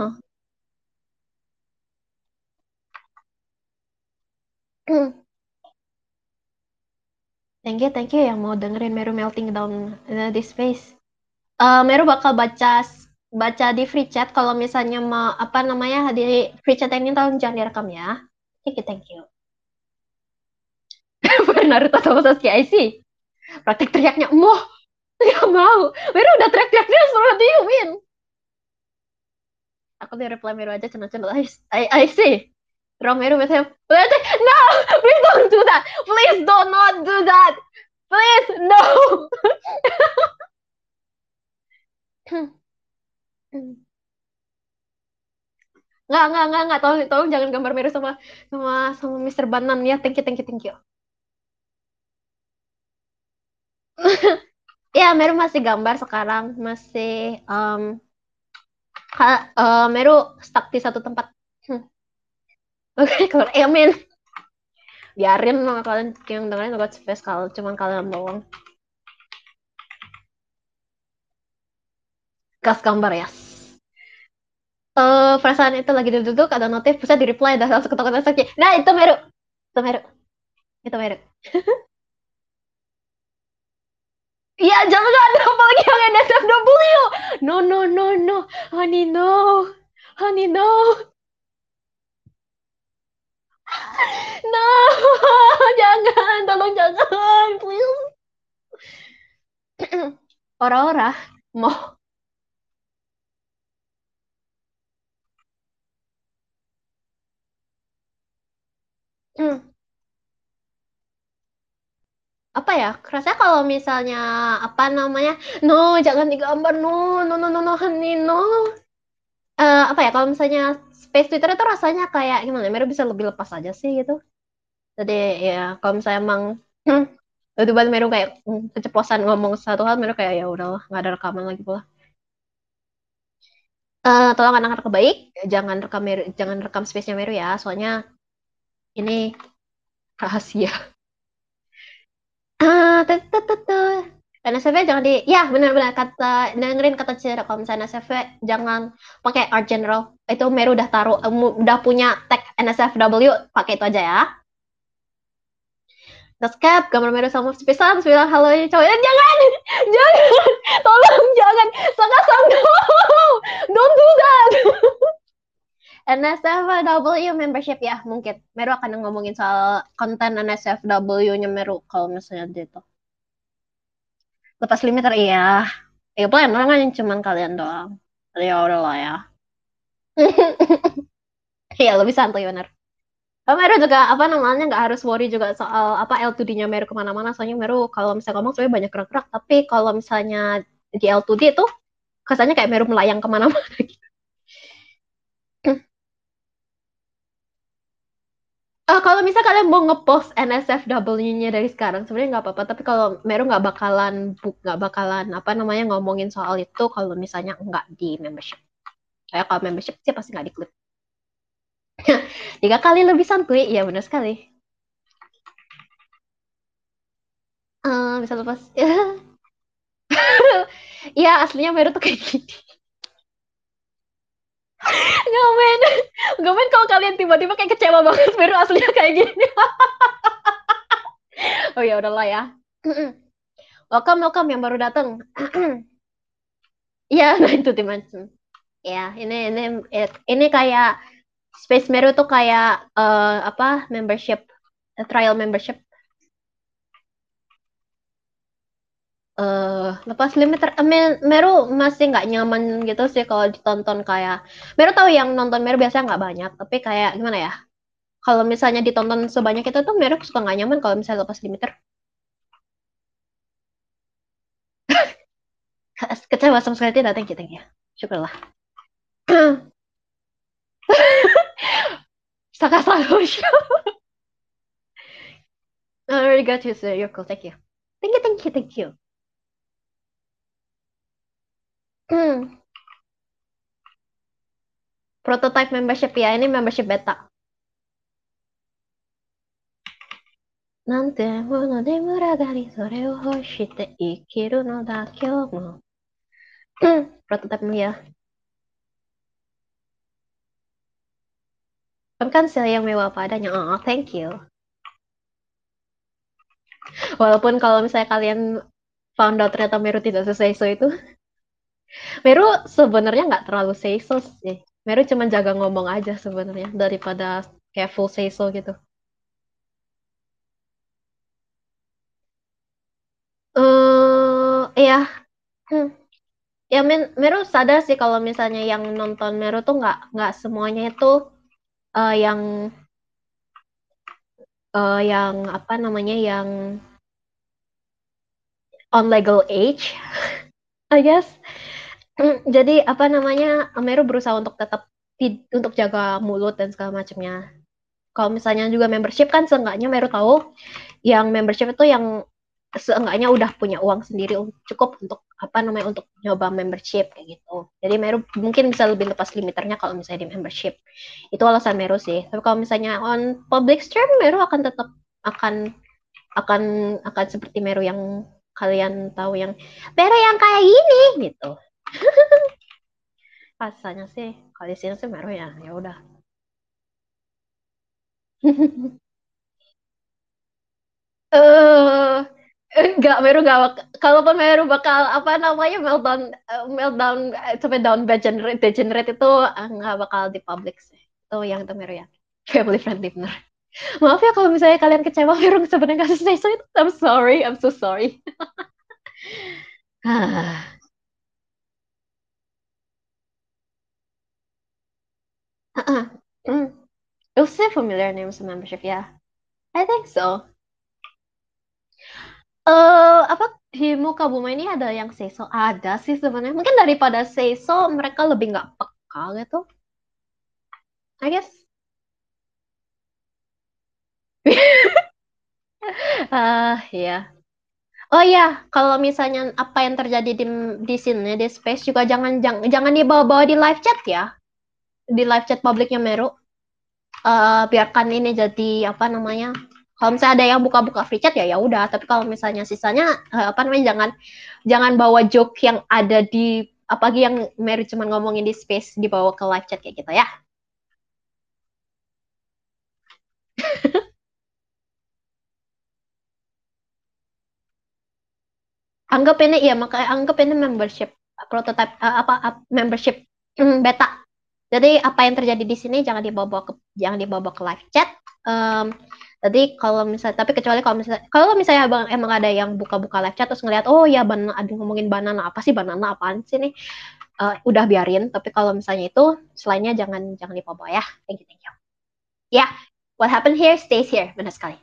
Thank you, thank you yang mau dengerin Meru melting down uh, di space. Eh, Meru bakal baca baca di free chat kalau misalnya mau apa namanya di free chat ini tolong jangan direkam ya. Thank you, thank you. Naruto sama Sasuke I see. Praktek teriaknya, moh, nggak mau. Meru udah teriak-teriaknya suruh diemin. Aku di reply Meru aja channel-channel I, I, I see. Romero misalnya, no, please don't do that. Please do not do that. Please, no. Nggak, nggak, nggak, nggak. Tolong, tolong jangan gambar Meru sama sama sama mister Banan ya. Thank you, thank you, thank you. Ya, Meru masih gambar sekarang. Masih, um, ka- eh, Meru stuck di satu tempat. Hmm. Oke, okay, keluar. Eh, amin. Biarin lah kalian yang dengerin God Space kalau cuman kalian doang. Gas gambar ya. Eh, perasaan itu lagi duduk, ada notif, bisa di reply, dah langsung ketok-ketok lagi. Nah, itu Meru. Itu Meru. Itu Meru. Ya, jangan ada apalagi yang N S F W. No, no, no, no. Honey, no. Honey, no. No. Jangan, tolong jangan, please. Ora-ora. Mau. Hmm, apa ya? Kerasa kalau misalnya apa namanya? No, jangan digambar. No, no, no, no, no, honey, no. Eh, apa ya? Kalau misalnya space Twitter itu rasanya kayak gimana? Meru bisa lebih lepas aja sih gitu. Jadi ya kalau misalnya emang hmm, tiba-tiba Meru kayak hmm, keceplosan ngomong satu hal, Meru kayak ya udahlah nggak ada rekaman lagi pula. Eh, tolong anak-anak baik, jangan rekam Meru, jangan rekam space-nya Meru ya, soalnya ini rahasia. Ah, tuh, tuh, tuh, tuh. N S F jangan di, ya benar-benar kata dengerin kata Cira kalau misalnya N S F jangan pakai art general. Itu Meru udah taruh, eh, udah punya tag N S F W, pakai itu aja ya. Terus cap gambar Meru sama Spisan, bilang halo ini cowok. Eh, jangan, jangan, tolong jangan, sangat sangat, don't do that. N S F W membership ya mungkin. Meru akan ngomongin soal konten N S F W-nya Meru kalau misalnya gitu. Lepas limiter iya. Ya plan orang kan cuman kalian doang. Ya udah lah ya. Iya lebih santai bener. Oh, Meru juga apa namanya nggak harus worry juga soal apa L dua D-nya Meru kemana-mana. Soalnya Meru kalau misalnya ngomong sebenarnya banyak gerak-gerak. Tapi kalau misalnya di L dua D itu kesannya kayak Meru melayang kemana-mana. Eh, kalau misalnya kalian mau ngepost N S F W-nya dari sekarang sebenarnya nggak apa-apa. Tapi kalau Meru nggak bakalan buk nggak bakalan apa namanya ngomongin soal itu kalau misalnya nggak di membership. Kayak kalau membership sih pasti nggak diklik. Tiga kali lebih santuy, ya benar sekali. Eh, bisa lepas. Iya, aslinya Meru tuh kayak gini. Gak main. Gak main kalau kalian tiba-tiba kayak kecewa banget Meru aslinya kayak gini. Oh ya udahlah ya. Welcome, welcome yang baru datang. Iya, nah itu dimension. Ya, ini ini ini kayak Space Meru tuh kayak uh, apa membership, uh, trial membership. Uh, lepas limiter, uh, Meru masih nggak nyaman gitu sih kalau ditonton kayak Meru tahu yang nonton Meru biasanya nggak banyak, tapi kayak gimana ya? Kalau misalnya ditonton sebanyak itu tuh Meru suka nggak nyaman kalau misalnya lepas limiter. Kecewa sama sekali tidak, thank you, thank you. Syukurlah. Saka selalu. I already got you, sir. You're cool. Thank you. Thank you, thank you, thank you. Hmm. Prototype membership ya, ini membership beta. なんてもので群がり、それを欲して生きるのだ、今日も。Hmm. Prototype ya. Kan saya yang mewah padanya. Oh, thank you. Walaupun kalau misalnya kalian found out ternyata Meru tidak selesai so itu, Meru sebenarnya nggak terlalu say so sih. Meru cuma jaga ngomong aja sebenarnya daripada kayak full say so gitu. Eh, uh, ya, hmm. Ya men, Meru sadar sih kalau misalnya yang nonton Meru tuh nggak nggak semuanya itu uh, yang uh, yang apa namanya yang on legal age, I guess. Hmm, Jadi apa namanya Meru berusaha untuk tetap tid- untuk jaga mulut dan segala macamnya. Kalau misalnya juga membership kan seenggaknya Meru tahu yang membership itu yang seenggaknya udah punya uang sendiri cukup untuk apa namanya untuk nyoba membership kayak gitu. Jadi Meru mungkin bisa lebih lepas limiternya kalau misalnya di membership. Itu alasan Meru sih. Tapi kalau misalnya on public stream Meru akan tetap akan akan akan seperti Meru yang kalian tahu yang Meru yang kayak gini gitu. Rasanya sih kalau di sini sih Meru ya ya udah. Eh, enggak, Meru enggak bak- kalaupun Meru bakal apa namanya meltdown eh, meltdown eh, sampai down degenerate degenerate itu eh, nggak bakal di public sih. Itu yang itu Meru ya. Family friendly bener. Maaf ya kalau misalnya kalian kecewa Meru sebenarnya nggak selesai so itu. I'm sorry, I'm so sorry. Ah, hmm. You'll see familiar names and membership ya. I think so. Eh apa di muka bumi ini ada yang Seiso? Ada sih sebenarnya. Mungkin daripada Seiso mereka lebih nggak peka gitu. I guess. Ah ya. Oh ya, kalau misalnya apa yang terjadi di di sini di space juga jangan jangan, jangan dibawa-bawa di live chat ya. Di live chat publiknya Meru. Eh biarkan ini jadi apa namanya? Kalau misalnya ada yang buka-buka free chat ya ya udah. Tapi kalau misalnya sisanya eh, apa namanya jangan jangan bawa joke yang ada di apalagi yang Meru cuma ngomongin di space dibawa ke live chat kayak gitu ya. Anggap ini ya makanya anggap ini membership prototype uh, apa uh, membership mm, beta. Jadi apa yang terjadi di sini jangan dibawa ke jangan dibawa ke live chat. Um, Tadi kalau misalnya tapi kecuali kalau misalnya kalau misalnya bang, emang ada yang buka-buka live chat terus ngeliat oh ya banana ada ngomongin banana apa sih banana apaan sih nih. Uh, udah biarin tapi kalau misalnya itu selainnya jangan jangan dibawa ya. Thank you, thank you. Ya, yeah, what happened here stays here. Benar sekali.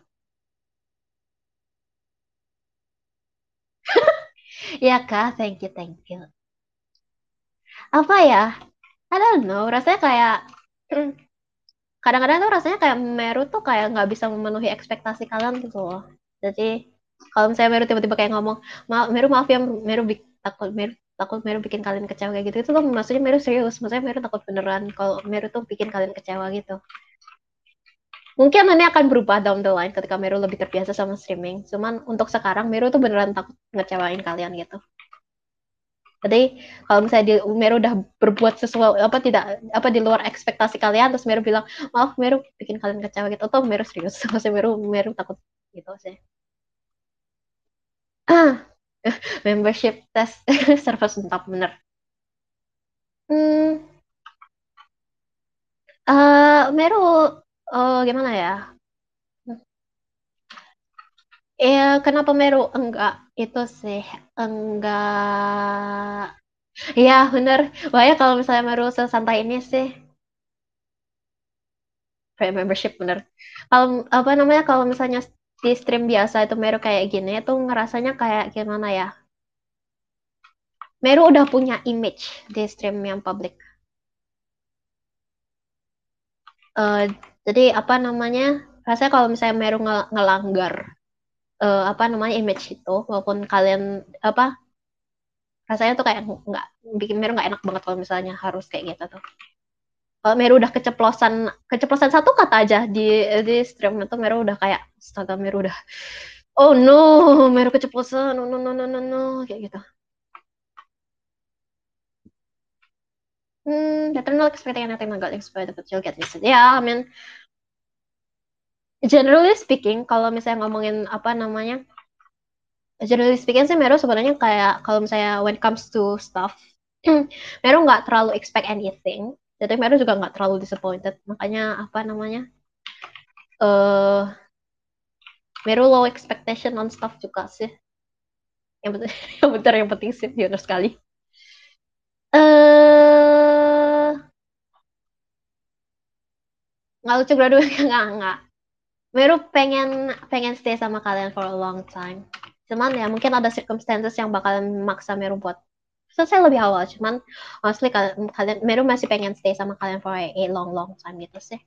Ya kak, thank you, thank you. Apa ya? I don't know, rasanya kayak hmm, kadang-kadang tuh rasanya kayak Meru tuh kayak nggak bisa memenuhi ekspektasi kalian gitu loh. Jadi kalau misalnya Meru tiba-tiba kayak ngomong, maaf Meru maaf ya Meru bik- takut Meru takut Meru bikin kalian kecewa kayak gitu itu tuh maksudnya Meru serius, maksudnya Meru takut beneran kalau Meru tuh bikin kalian kecewa gitu. Mungkin ini akan berubah down the line ketika Meru lebih terbiasa sama streaming. Cuman untuk sekarang Meru tuh beneran takut ngecewain kalian gitu. Jadi kalau misalnya di, Meru udah berbuat sesuatu apa tidak apa di luar ekspektasi kalian terus Meru bilang maaf Meru bikin kalian kecewa gitu atau Meru serius maksudnya Meru Meru takut gitu sih. Ah, membership test server sentap bener. Hmm, Eh, Meru, eh, gimana ya? Ya, kenapa Meru enggak itu sih enggak. Iya bener. Wah ya kalau misalnya Meru sesantai ini sih, kayak membership bener. Kalau apa namanya kalau misalnya di stream biasa itu Meru kayak gini itu ngerasanya kayak gimana ya? Meru udah punya image di stream yang public. Eh, jadi apa namanya? Rasanya kalau misalnya Meru nge- ngelanggar eh, apa namanya image itu, walaupun kalian apa rasanya tuh kayak nggak bikin Meru nggak enak banget kalau misalnya harus kayak gitu tuh. Kalau Meru udah keceplosan keceplosan satu kata aja di di stream itu Meru udah kayak astaga Meru udah oh no Meru keceplosan no no no no no, no. Kayak gitu. Hmm, better not expecting anything I got expected but you'll get used to it. Ya, I mean generally speaking kalau misalnya ngomongin apa namanya generally speaking sih Meru sebenarnya kayak kalau misalnya when it comes to stuff Meru nggak terlalu expect anything jadi Meru juga nggak terlalu disappointed makanya apa namanya eh uh, Meru low expectation on stuff juga sih yang penting yang bentar yang penting sih benar sekali eh nggak lucu graduate nggak nggak Meru pengen pengen stay sama kalian for a long time cuman ya mungkin ada circumstances yang bakalan maksa Meru buat selesai lebih awal cuman honestly kalian, kalian Meru masih pengen stay sama kalian for a, a long long time gitu sih.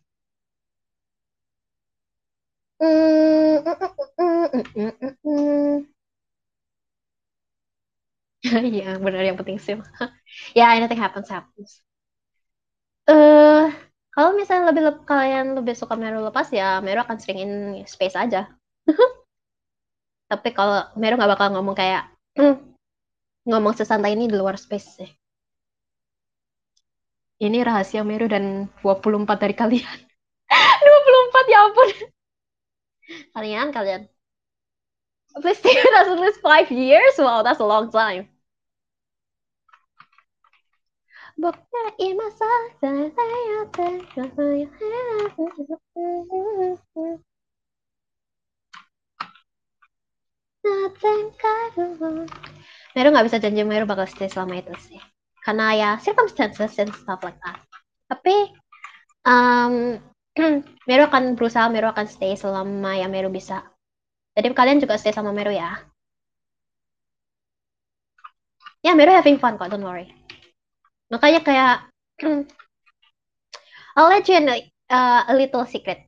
Mm, mm, mm, mm, mm, mm, mm. Iya benar yang penting sih ya anything happens happens eh kalau misalnya lebih lep- kalian lebih suka Meru lepas ya Meru akan seringin space aja tapi kalau Meru nggak bakal ngomong kayak "Hmm, ngomong sesantai ini di luar space sih ini rahasia Meru dan dua puluh empat dari kalian dua puluh empat ya ampun kalian kalian please stay with us at least five years wow that's a long time Bukai masa saya Meru nggak bisa janji Meru bakal stay selama itu sih karena ya circumstances and stuff like that tapi um, Meru akan berusaha Meru akan stay selama yang Meru bisa jadi kalian juga stay sama Meru ya ya Meru having fun kok don't worry makanya kayak I'll let you know uh, a little secret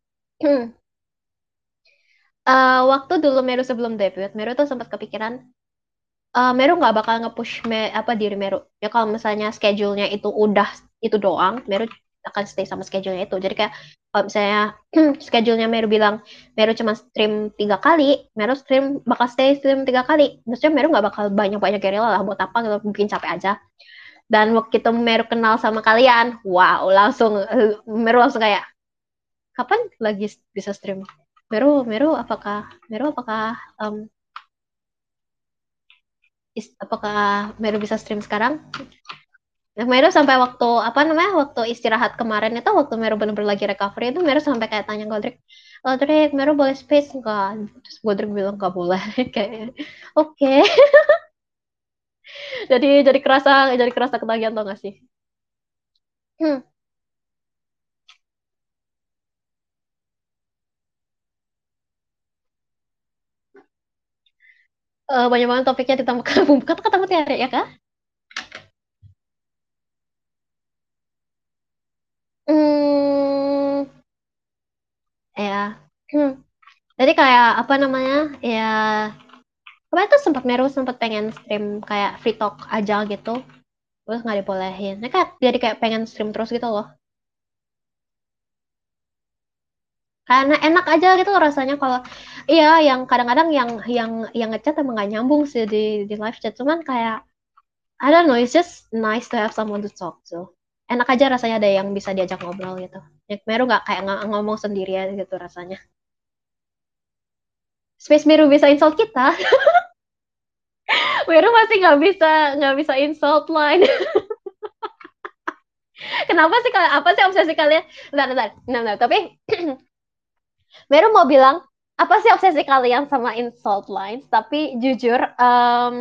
uh, waktu dulu Meru sebelum debut Meru tuh sempat kepikiran uh, Meru nggak bakal nge-push me, apa diri Meru. Ya kalau misalnya schedule-nya itu udah itu doang, Meru akan stay sama schedule-nya itu. Jadi kayak kalau misalnya schedule-nya Meru bilang Meru cuma stream tiga kali, Meru stream bakal stay stream tiga kali. Maksudnya Meru nggak bakal banyak-banyak gerila lah buat apa gitu, bikin capek aja. Dan waktu itu Meru kenal sama kalian, wow langsung Meru langsung kayak kapan lagi bisa stream? Meru, Meru apakah Meru apakah um, is- apakah Meru bisa stream sekarang? Nah, Meru sampai waktu apa namanya waktu istirahat kemarin itu waktu Meru benar-benar lagi recovery itu Meru sampai kayak tanya Godric, Godric Meru boleh space nggak? Terus Godric bilang nggak boleh kayak oke okay. jadi jadi kerasa jadi kerasa ketagihan tau gak sih? Hmm. Eh, banyak banget topiknya ditambah kata-kata mutiara ya kak? Hmm, ya. Hmm. Jadi kayak apa namanya? Ya, kemarin tuh sempat Meru sempat pengen stream kayak free talk aja gitu. Terus nggak dibolehin. Nah, kayak jadi kayak pengen stream terus gitu loh. Karena enak aja gitu loh rasanya kalau iya yang kadang-kadang yang yang yang ngechat emang gak nyambung sih di di live chat cuman kayak I don't know it's just nice to have someone to talk to enak aja rasanya ada yang bisa diajak ngobrol gitu ya, Meru nggak kayak ng ngomong sendirian gitu rasanya Space Meru bisa insult kita Meru masih nggak bisa nggak bisa insult line Kenapa sih kalian, apa sih obsesi kalian? Bentar, bentar. Bentar, bentar. Tapi Meru mau bilang, apa sih obsesi kalian sama insult lines? Tapi jujur, em,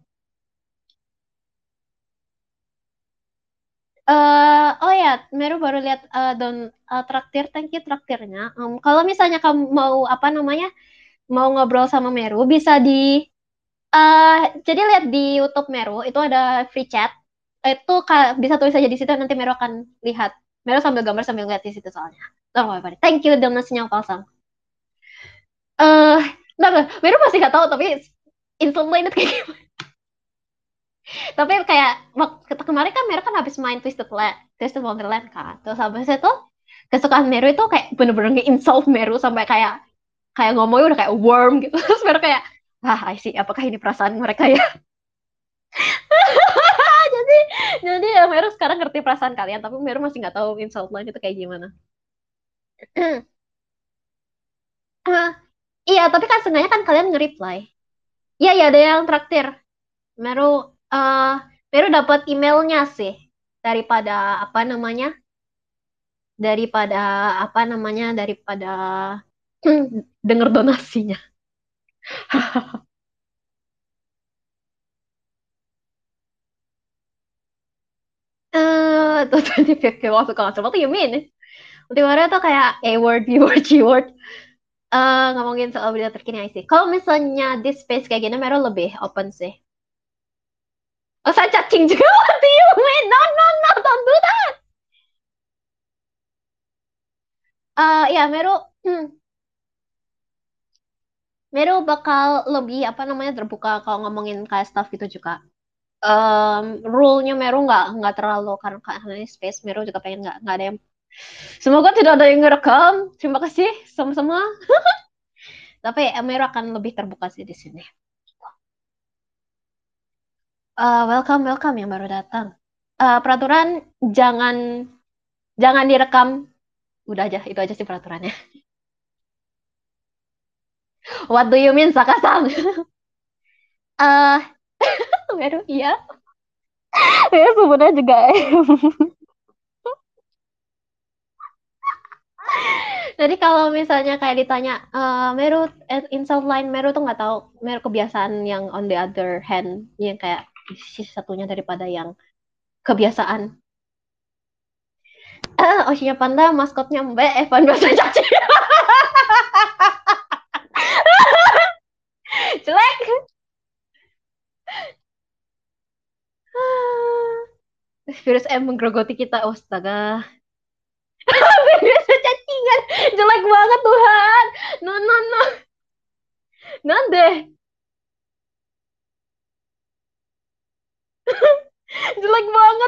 eh oh ya, Meru baru lihat eh, don eh, traktir, thank you traktirnya. Em, kalau misalnya kamu mau apa namanya, mau ngobrol sama Meru, bisa di eh jadi lihat di YouTube Meru itu ada free chat. Itu ka- bisa tulis aja di situ nanti Meru akan lihat. Meru sambil gambar sambil lihat di situ soalnya. Don't worry about it. Thank you donasinya Palsam. Eh, nah, nah, Meru masih nggak tahu tapi instantly itu kayak gimana. Tapi kayak waktu kemarin kan Meru kan habis main Twisted Land, Twisted Wonderland kan. Terus habis itu kesukaan Meru itu kayak bener-bener nge-insult Meru sampai kayak kayak ngomongnya udah kayak worm gitu. Terus Meru kayak, ah, I see, apakah ini perasaan mereka ya? jadi jadi ya Meru sekarang ngerti perasaan kalian, tapi Meru masih nggak tahu insult line itu kayak gimana. Ah, iya, tapi kan sengaja kan kalian nge-reply. Iya, iya ada yang traktir. Meru eh Meru dapat emailnya sih daripada apa namanya? Daripada apa namanya? Daripada denger donasinya. Eh, tuh tadi kayak masuk ke What do you mean? Ultimate tuh kayak A-word, B-word, G-word. Eh, ngomongin soal berita terkini sih. Kalau misalnya di space kayak gini, Meryl lebih open sih. Oh, saya cacing juga. What do you mean? No, no, no, don't do that. Eh, ya, Meryl, hmm, Meryl bakal lebih apa namanya terbuka kalau ngomongin kayak stuff gitu juga. Um, rule-nya Meryl nggak nggak terlalu karena karena ini space. Meryl juga pengen nggak nggak ada yang. Semoga tidak ada yang ngerekam. Terima kasih sama-sama. Tapi eh, Meryl akan lebih terbuka sih di sini. Eh, welcome, welcome yang baru datang. Eh, peraturan jangan jangan direkam. Udah aja, itu aja sih peraturannya. What do you mean, Sakasan? Eh, Meru, iya. Ya, sebenarnya juga. Jadi kalau misalnya kayak ditanya, eh, Meru, eh, insult line Meru tuh nggak tahu. Meru kebiasaan yang on the other hand, yang kayak sisi satunya daripada yang kebiasaan. Eh, Oshinya Panda, maskotnya Mbak Evan bahasa caci. Jelek. Virus M menggerogoti kita, astaga. Virus cacingan, jelek banget Tuhan. No, no, no. Nande, jelek banget.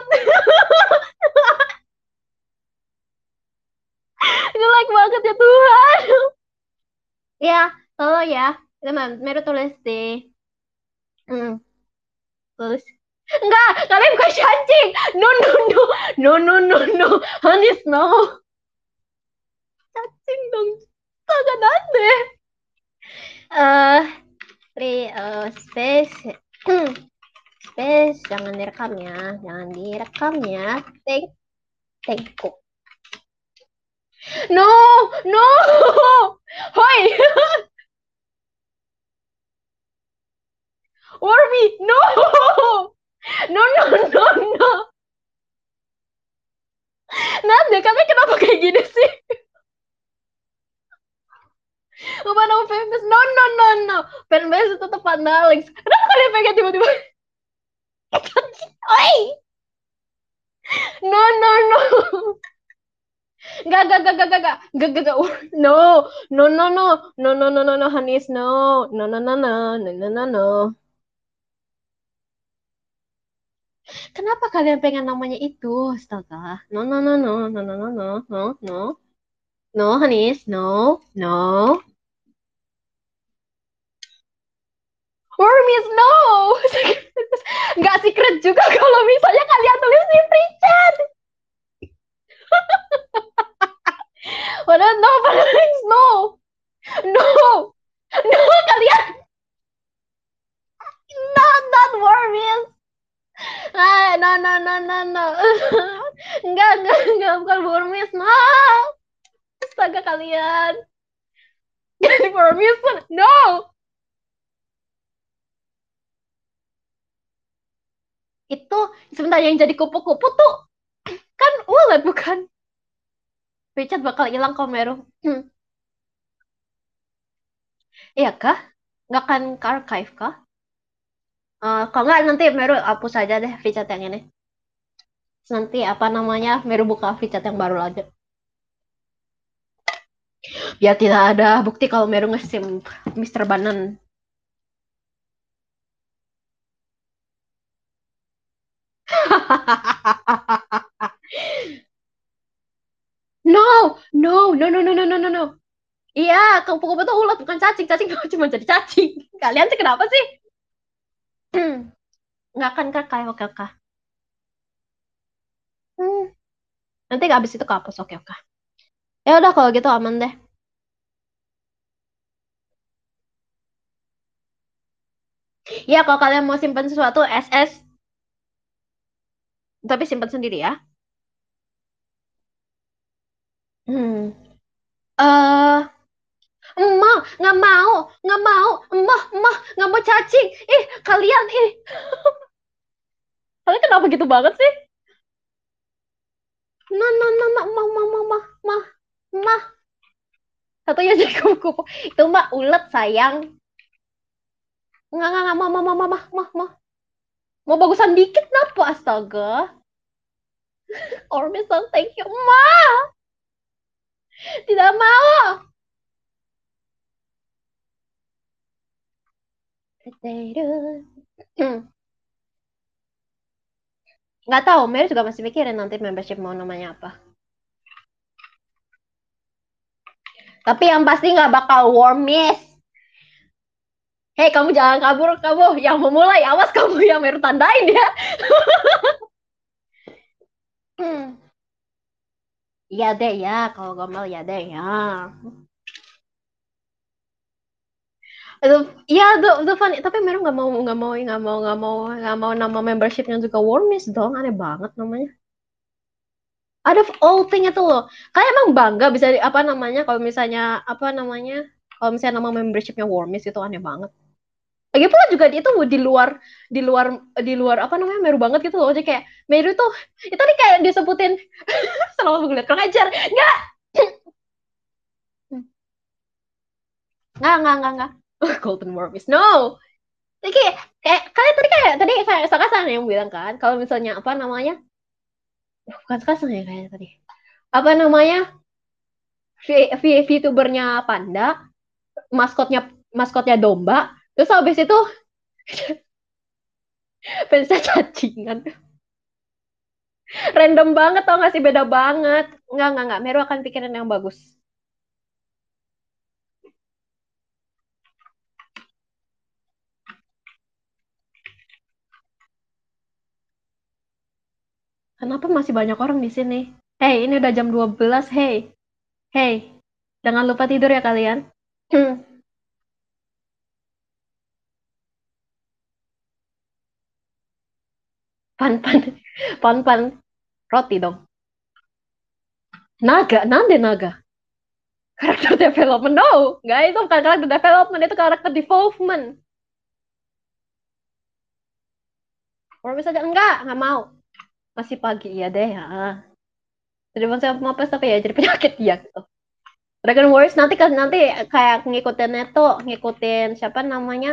Jelek banget ya Tuhan. Ya, tolong ya. Teman, Meru tulis di hmm, tulis. Enggak, kalian bukan cacing. No, no, no. No, no, no, no. Hanis, no. Cacing dong. Sangat aneh. Eh, free uh, space. Space, jangan direkam ya. Jangan direkam ya. Thank, thank you. No, no. Hoi, Wormy, no. No, no, no, no. Nanda, kami kenapa kayak gini sih? Lupa nama famous. No, no, no, no. Fanbase itu tempat Alex. Kenapa kalian pengen tiba-tiba? Oi! No, no, no. Gak, gak, gak, gak, gak, gak, gak, gak, gak. No, no, no, no, no, no, no, no, no, Hanis, no, no, no, no, no, no, no, no, no. Kenapa kalian pengen namanya itu? Astaga. No, no, no, no, no, no, no, no, no, no, no, Hanis, no, no. Wormies, no. Nggak secret juga kalau misalnya kalian tulis di free chat. Padahal no, padahal no. No. No, kalian. Not that wormies. Ah, no, no, no, no, no. Enggak, enggak, enggak, bukan Burmese, no. Astaga kalian. Jadi Burmese pun, no. Itu sebentar yang jadi kupu-kupu tuh kan ulet bukan? Richard bakal hilang kalau Meru. Hmm. Iya kah? Nggak akan ke archive kah? Uh, kalau nggak nanti Meru hapus aja deh Richard yang ini. Nanti apa namanya Meru buka Richard yang baru aja. Ya tidak ada bukti kalau Meru ngesim mister Banan. No, no, no, no, no, no, no, no, no. Iya, kupu-kupu tuh ulat bukan cacing. Cacing cuma jadi cacing. Kalian sih kenapa sih? Nggak akan kakak, oke oke. Hmm. Nanti abis itu kehapus, oke oke. Ya udah kalau gitu aman deh. Ya kalau kalian mau simpan sesuatu S S, tapi simpan sendiri ya. Hmm. Eh, uh, Emah, nggak mau, nggak mau, emah, emah, nggak mau cacing. Ih, kalian, ih, kalian kenapa gitu banget sih? Nah, nah, nah, nah, mah, mah, mah, mah, mah, mah. Satunya jadi kupu-kupu. Itu mbak ulet sayang. Nggak, nggak, nggak, mah, mah, mah, mah, mah, mah, mah. Mau bagusan dikit kenapa? Astaga. Or misal, thank you, mah. Tidak mau. Hmm. Nggak tahu, Mary juga masih mikirin nanti membership mau namanya apa. Tapi yang pasti nggak bakal warmis. Hei, kamu jangan kabur, kamu yang memulai. Awas kamu yang Meru tandain ya. Hmm. Iya deh ya, kalau gombal ya deh ya. Itu, iya itu, itu funny. Tapi Meru nggak mau, nggak mau, nggak mau, nggak mau, nggak mau nama membershipnya juga warmis dong. Aneh banget namanya. Ada all thing itu loh. Kayak emang bangga bisa di- apa namanya kalau misalnya apa namanya kalau misalnya nama membershipnya warmis itu aneh banget. Lagi pula juga itu di luar di luar di luar apa namanya Meru banget gitu loh. Jadi kayak Meru tuh itu tadi kayak disebutin selama gue liat kurang ajar. Enggak, enggak, enggak, enggak, enggak. Golden Worm is no. Jadi kayak, kayak kalian tadi kayak tadi saya Sakasan yang bilang kan kalau misalnya apa namanya bukan Sakasan ya kayaknya tadi apa namanya V- V- VTubernya panda maskotnya maskotnya domba terus habis itu fansnya cacingan random banget tau gak sih beda banget nggak nggak nggak Meru akan pikirin yang bagus. Kenapa masih banyak orang di sini? Hey, ini udah jam dua belas. Hey, hey, jangan lupa tidur ya kalian. Hmm, pan pan pan pan roti dong. Naga, nande naga. Karakter development, no. Nggak, itu bukan karakter development, itu karakter development. Kalau misalnya enggak, nggak mau. Masih pagi, ya deh. Ya. Jadi maksudnya mau apa tapi ya jadi penyakit ya gitu. Dragon Warriors nanti kan nanti kayak ngikutin itu, ngikutin siapa namanya?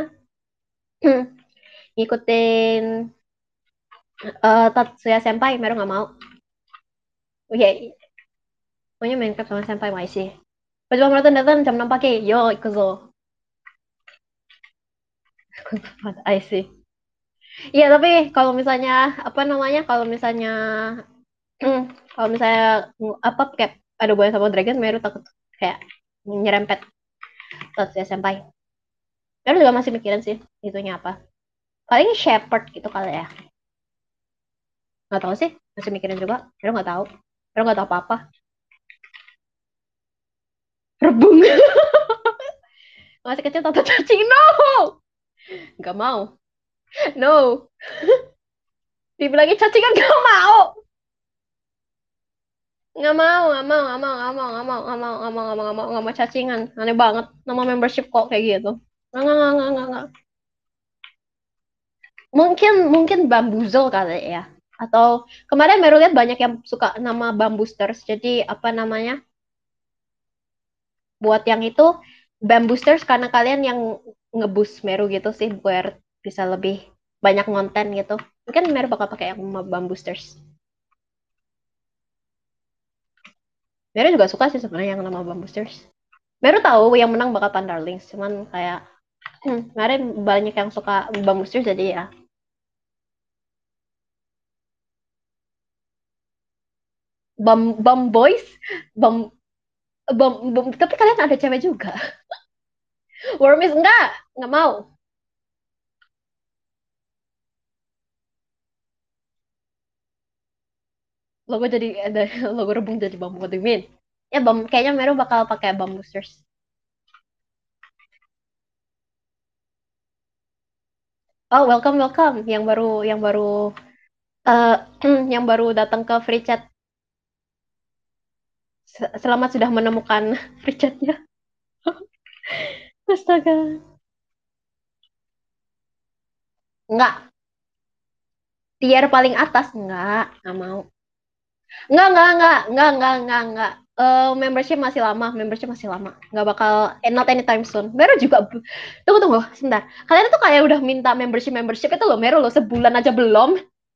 ngikutin uh, Tatsuya Senpai, Meru nggak mau. Oh iya, pokoknya main cap sama Senpai masih. Coba menonton datang jam enam pagi. Yo, ikuzo. I see. Iya, tapi kalau misalnya apa namanya? Kalau misalnya hmm, kalau misalnya mm, apa kayak ada buaya sama dragon, Meru takut kayak nyerempet Tatsuya Senpai. Meru juga masih mikirin sih itunya apa. Paling Shepherd gitu kali ya. Nggak tahu sih, masih mikirin juga. Meru nggak tahu. Meru nggak tahu apa-apa. Rebung. Masih kecil tato cacing. No! Nggak mau. No. Dibilangin cacingan nggak mau. Nggak mau, nggak mau, nggak mau, nggak mau, nggak mau, nggak mau, nggak mau, nggak mau, nggak mau, nggak mau cacingan. Aneh banget. Nama membership kok kayak gitu. Nggak, nggak, nggak, nggak, nggak. Nggak. Mungkin, mungkin bamboozle kali ya. Atau kemarin Meru lihat banyak yang suka nama bamboosters. Jadi apa namanya? Buat yang itu bamboosters karena kalian yang ngeboost Meru gitu sih biar bisa lebih banyak konten gitu. Mungkin Meru bakal pakai yang nama bamboosters. Meru juga suka sih sebenarnya yang nama bamboosters. Meru tahu yang menang bakal Pandarlings, cuman kayak hmm, kemarin banyak yang suka bamboosters jadi ya. Bam Bam Boys, Bam Bam, Bam tapi kalian ada cewek juga. Wormis enggak, enggak mau. Logo jadi ada logo rebung jadi bambu Kodimin. Ya bam kayaknya Meru bakal pakai bamboosters. Oh, welcome welcome yang baru yang baru uh, yang baru datang ke free chat. Selamat sudah menemukan free chatnya. Astaga. Enggak, tier paling atas enggak, enggak mau. Enggak, enggak, enggak, enggak, enggak, enggak, enggak. Eh, membership masih lama, membership masih lama. Enggak bakal, eh, not anytime soon. Meru juga, tunggu, tunggu, sebentar. Kalian tuh kayak udah minta membership, membership itu loh, Meru loh, sebulan aja belum.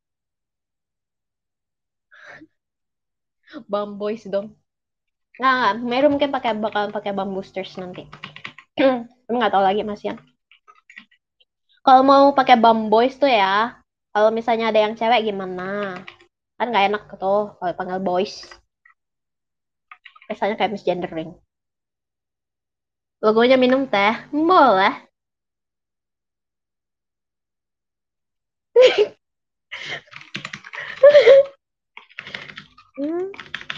Bam Boys dong. Enggak, enggak. Meru mungkin pakai bakal pakai Bam Boosters nanti. Tapi nggak tahu lagi Mas Yan. Kalau mau pakai Bam Boys tuh ya, kalau misalnya ada yang cewek gimana? Kan nggak enak tuh kalau panggil boys. Biasanya kayak misgendering. Logonya minum teh, boleh. Hmm.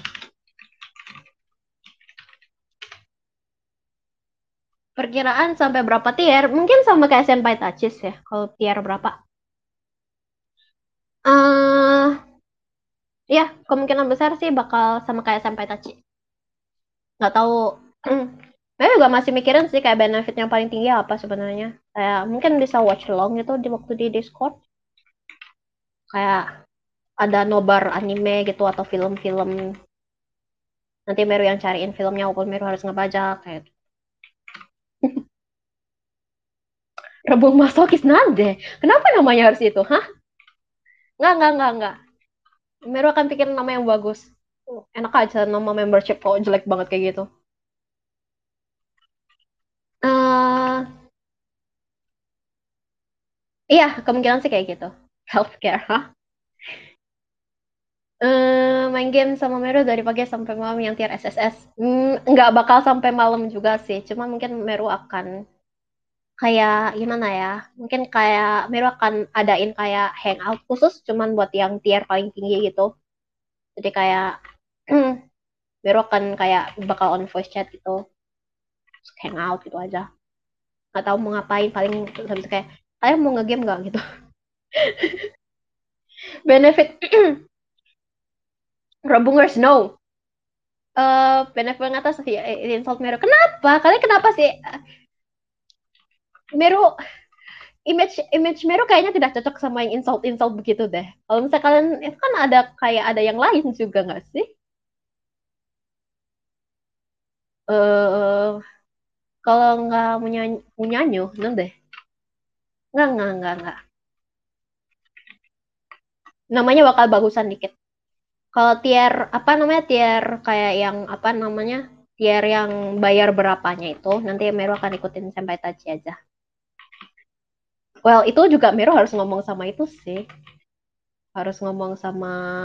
Perkiraan sampai berapa tier? Mungkin sama kayak Senpai Tachis ya. Kalau tier berapa? Eh, uh, ya kemungkinan besar sih bakal sama kayak Senpai Tachi. Nggak tahu. Hmm. Saya juga masih mikirin sih kayak benefit yang paling tinggi apa sebenarnya. Kayak mungkin bisa watch along gitu di waktu di Discord. Kayak ada nobar anime gitu atau film-film. Nanti Meru yang cariin filmnya walaupun Meru harus ngebajak kayak. Rebung Masokis Nade. Kenapa namanya harus itu? Hah? Nggak, nggak, nggak, nggak. Meru akan pikirin nama yang bagus. Enak aja nama membership kok jelek banget kayak gitu. Uh, iya, kemungkinan sih kayak gitu. Healthcare, hah? Uh, main game sama Meru dari pagi sampai malam yang tier S S S. Hmm, nggak bakal sampai malam juga sih. Cuma mungkin Meru akan kayak gimana ya? Mungkin kayak Meru akan adain kayak hangout khusus cuman buat yang tier paling tinggi gitu. Jadi kayak hmm, Meru akan kayak bakal on voice chat gitu, hangout gitu aja. Nggak tahu mau ngapain, paling habis kayak kalian mau ngegame nggak gitu. Benefit Rabungers no. Eh benefit yang atas ya insult Meru. Kenapa? Kalian kenapa sih Meru image image Meru kayaknya tidak cocok sama yang insult insult begitu deh. Kalau misalnya kalian itu kan ada kayak ada yang lain juga nggak sih? Eh kalau nggak punya punya nyu, deh. Nggak nggak nggak nggak. Namanya bakal bagusan dikit. Kalau tier apa namanya tier kayak yang apa namanya tier yang bayar berapanya itu nanti Meru akan ikutin sampai Tachi aja. Well itu juga Meru harus ngomong sama itu sih, harus ngomong sama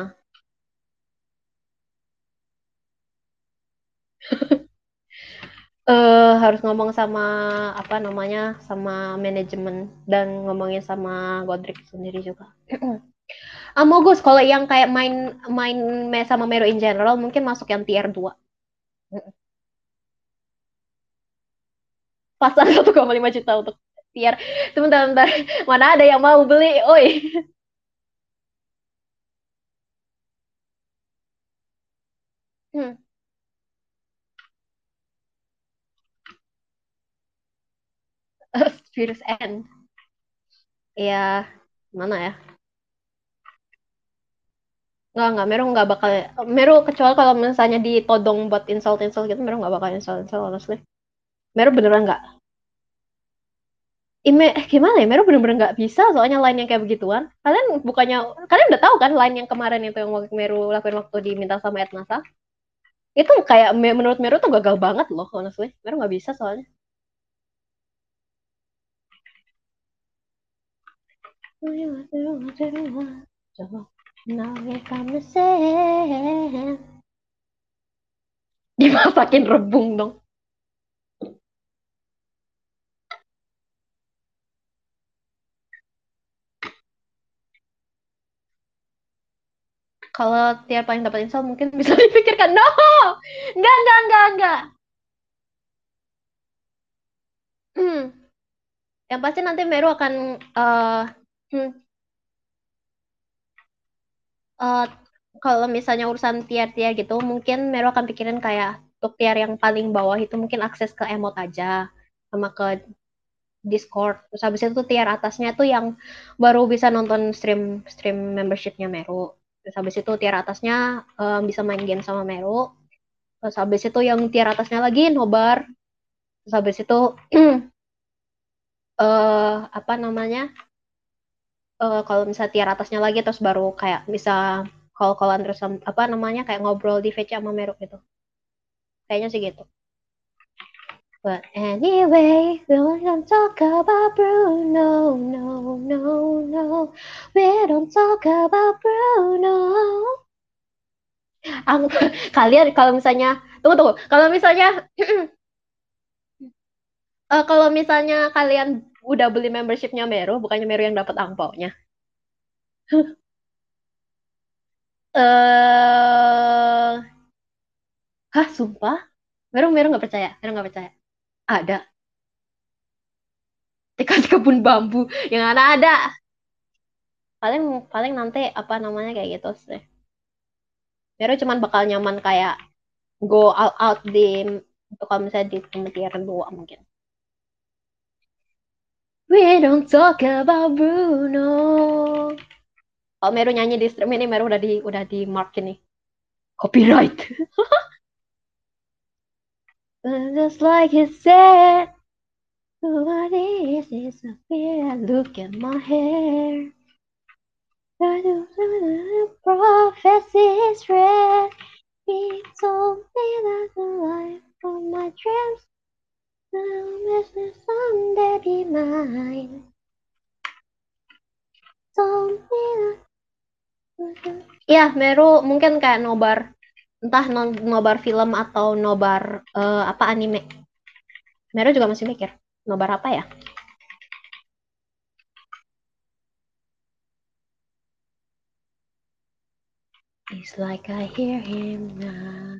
eh harus ngomong sama apa namanya sama manajemen dan ngomongin sama Godric sendiri juga. Amogus kalau yang kayak main main sama Meru in general mungkin masuk yang tier dua. Pasang satu koma lima juta untuk tier. Sebentar, sebentar. Mana ada yang mau beli? Oi. Hmm. Virus N. Iya, mana ya? Nggak, nggak, Meru nggak bakal, Meru kecuali kalau misalnya ditodong buat install-install gitu, Meru nggak bakal install-install, honestly. Meru beneran nggak. Ime, eh, gimana ya, Meru bener-bener nggak bisa soalnya line yang kayak begituan. Kalian bukannya, kalian udah tahu kan line yang kemarin itu yang Meru lakuin waktu diminta sama Etnasa? Itu kayak, menurut Meru tuh gagal banget loh, honestly. Meru nggak bisa soalnya. Dimasakin rebung dong. Kalau tiap paling dapat install mungkin bisa dipikirkan. No! Enggak, enggak, enggak, enggak. Hmm. Yang pasti nanti Meru akan uh, hmm, uh, kalau misalnya urusan tier-tier gitu, mungkin Meru akan pikirin kayak untuk tier yang paling bawah itu mungkin akses ke emot aja sama ke Discord. Terus habis itu tuh tier atasnya tuh yang baru bisa nonton stream stream membershipnya Meru. Terus habis itu tier atasnya um, bisa main game sama Meru. Terus habis itu yang tier atasnya lagi nobar. Terus habis itu uh, apa namanya? Uh, kalau misalnya tier atasnya lagi terus baru kayak bisa call-callan terus apa namanya kayak ngobrol di V C sama Meru gitu. Kayaknya sih gitu. But anyway, we don't talk about Bruno, no, no, no. We don't talk about Bruno. Ang- Kalian kalau misalnya, tunggu tunggu, kalau misalnya, eh, kalau misalnya kalian udah beli membershipnya Meru, bukannya Meru yang dapat angpaunya. Eh, hah, sumpah? Meru Meru nggak percaya, Meru nggak percaya. Ada di kebun bambu yang mana ada. Paling paling nanti apa namanya kayak gitu sih. Meru cuman bakal nyaman kayak go all out di untuk kalau misalnya di tier dua mungkin. We don't talk about Bruno. Kalau Meru nyanyi di stream ini Meru udah di udah di mark ini copyright. Just like he said, what is this? I look at my hair. Prophecies read. He told me that the life of my dreams will someday be mine. Told me that. Iya, Meru mungkin kayak nobar, entah non- nobar film atau nobar eh, apa anime. Meru juga masih mikir, nobar apa ya? It's like I hear him now.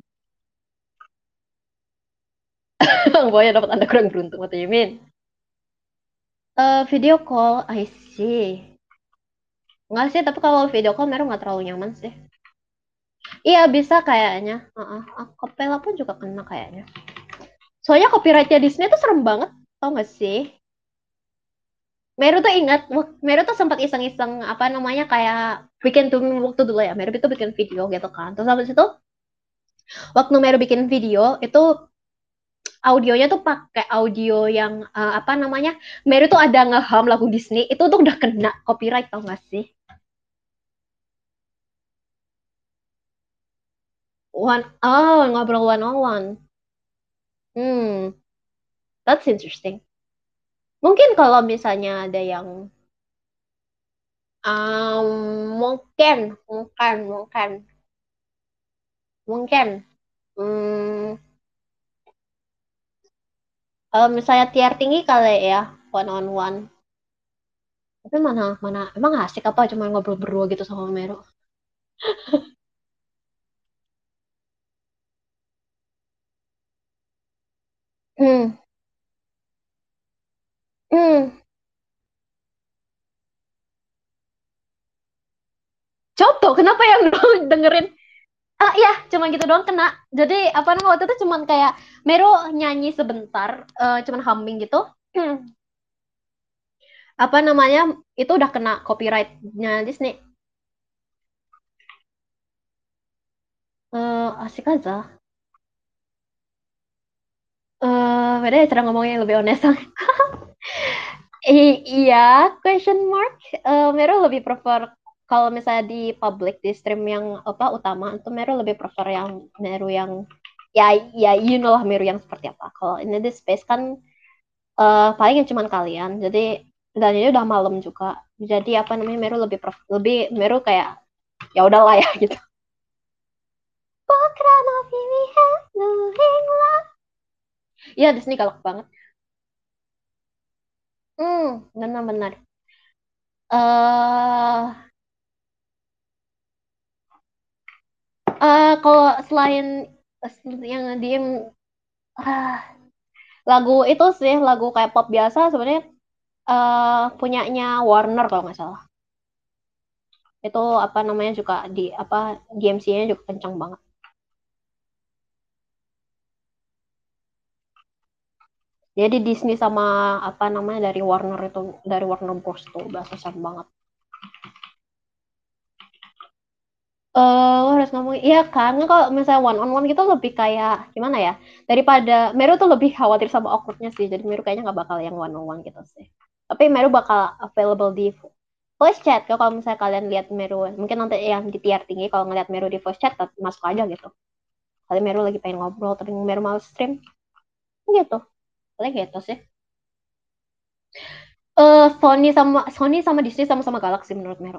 Pokoknya dapat anda kurang beruntung, what do you mean? Eh, video call, I see. Enggak sih, tapi kalau video call Meru nggak terlalu nyaman sih. Iya, bisa kayaknya. Uh-uh. Acapella pun juga kena kayaknya. Soalnya copyrightnya Disney tuh serem banget, tau gak sih? Meru tuh ingat, Meru tuh sempat iseng-iseng apa namanya kayak bikin tuh waktu dulu ya, Meru itu bikin video gitu kan. Terus habis itu waktu Meru bikin video itu audionya tuh pakai audio yang uh, apa namanya, Meru tuh ada ngeham lagu Disney, itu tuh udah kena copyright tau gak sih? One, oh ngobrol one on one. Hmm, that's interesting. Mungkin kalau misalnya ada yang um, mungkin, mungkin, mungkin, mungkin. Hmm, kalau misalnya tier tinggi kali ya, one on one. Tapi mana, mana, emang asik apa cuma ngobrol berdua gitu sama Meru? Hmm, hmm. Contoh, kenapa yang dengerin? Ah iya, cuma gitu doang kena. Jadi apa namanya waktu itu cuman kayak Meru nyanyi sebentar, uh, cuman humming gitu. Hmm. Apa namanya itu udah kena copyrightnya Disney. Uh, asik aja. Uh, beda ya cara ngomongnya yang lebih honest. I- iya, question mark. Uh, Meru lebih prefer kalau misalnya di public di stream yang apa utama itu Meru lebih prefer yang Meru yang ya ya you know lah Meru yang seperti apa. Kalau ini di space kan uh, paling yang cuman kalian. Jadi dan ini udah malam juga. Jadi apa namanya Meru lebih pref- lebih Meru kayak ya udahlah ya gitu. Iya, di sini galak banget. Hmm, benar-benar. Eh uh, kalau selain yang diem ah, lagu itu sih lagu kayak pop biasa sebenarnya uh, punyanya Warner kalau nggak salah. Itu apa namanya juga di apa D M C-nya juga kencang banget. Jadi Disney sama apa namanya dari Warner itu dari Warner Bros tuh udah susah banget. Eh lo harus ngomong iya kan kalau misalnya one on one gitu lebih kayak gimana ya daripada Meru tuh lebih khawatir sama awkwardnya sih jadi Meru kayaknya nggak bakal yang one on one gitu sih tapi Meru bakal available di voice chat kalau misalnya kalian lihat Meru mungkin nanti yang di tier tinggi kalau ngeliat Meru di voice chat masuk aja gitu kali Meru lagi pengen ngobrol tapi Meru mau stream gitu paling gitu sih eh Sony sama Sony sama Disney sama-sama galak sih menurut Meru.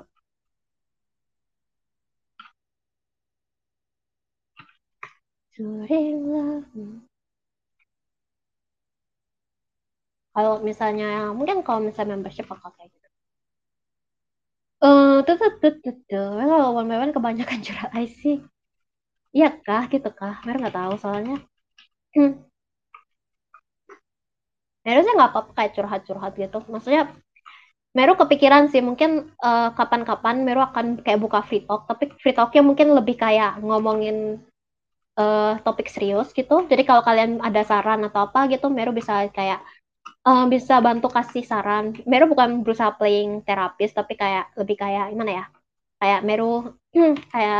Kalau misalnya mungkin kalau misalnya membership bakal kayak gitu. Eh, tuh tuh tuh tuh tuh. Kalau one by one kebanyakan curhat I sih. Iya kah, gitu kah? Mer nggak tahu soalnya. Hmm. Meru sih nggak apa-apa kayak curhat-curhat gitu. Maksudnya Meru kepikiran sih mungkin eh, kapan-kapan Meru akan kayak buka free talk. Tapi free talknya mungkin lebih kayak ngomongin eh, topik serius gitu. Jadi kalau kalian ada saran atau apa gitu, Meru bisa kayak eh, bisa bantu kasih saran. Meru bukan berusaha playing terapis, tapi kayak lebih kayak gimana ya? Kayak Meru kayak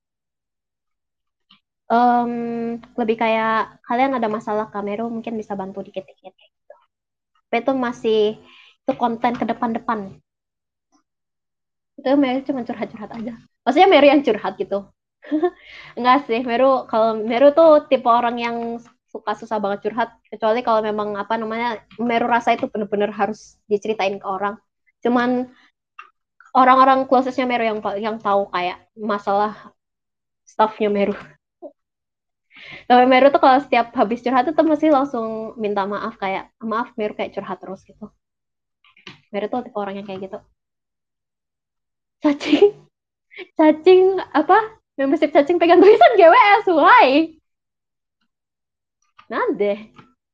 em, lebih kayak kalian ada masalah kamera mungkin bisa bantu dikit-dikit tapi itu masih itu konten ke depan-depan itu Mary cuma curhat-curhat aja maksudnya Mary yang curhat gitu enggak sih Meru kalau Meru tuh tipe orang yang suka susah banget curhat kecuali kalau memang apa namanya Meru rasa itu bener-bener harus diceritain ke orang cuman orang-orang closestnya Meru yang yang tahu kayak masalah staffnya Meru. Tapi Meru tuh kalau setiap habis curhat tuh mesti langsung minta maaf kayak maaf Meru kayak curhat terus gitu. Meru tuh tipe orang yang kayak gitu. Cacing, cacing apa? Membership cacing pegang tulisan G W S, why? Nade.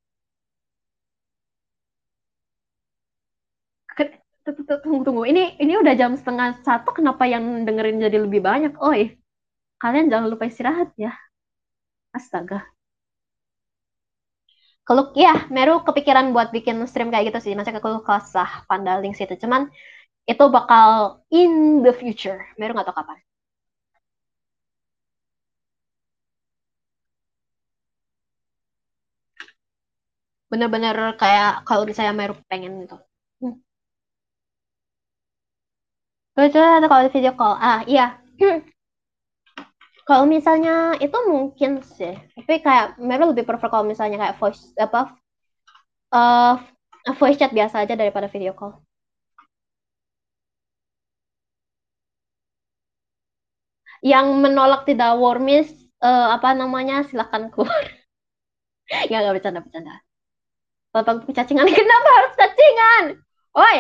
Tunggu, tunggu. Ini ini udah jam setengah satu. Kenapa yang dengerin jadi lebih banyak? Oi, kalian jangan lupa istirahat ya. Astaga. Kalau ya, Meru kepikiran buat bikin stream kayak gitu sih. Maksudnya kalau kelasah Pandaling situ. Cuman itu bakal in the future. Meru nggak tahu kapan. Bener-bener kayak kalau misalnya Meru pengen gitu. Hmm. Terus ada kalau video call. Ah, iya. Hmm. Kalau misalnya itu mungkin sih. Tapi kayak Meru lebih prefer kalau misalnya kayak voice apa uh, voice chat biasa aja daripada video call. Yang menolak tidak warmis uh, apa namanya silakan keluar. Nggak nggak bercanda bercanda. Bapak cacingan kenapa harus cacingan? Oi,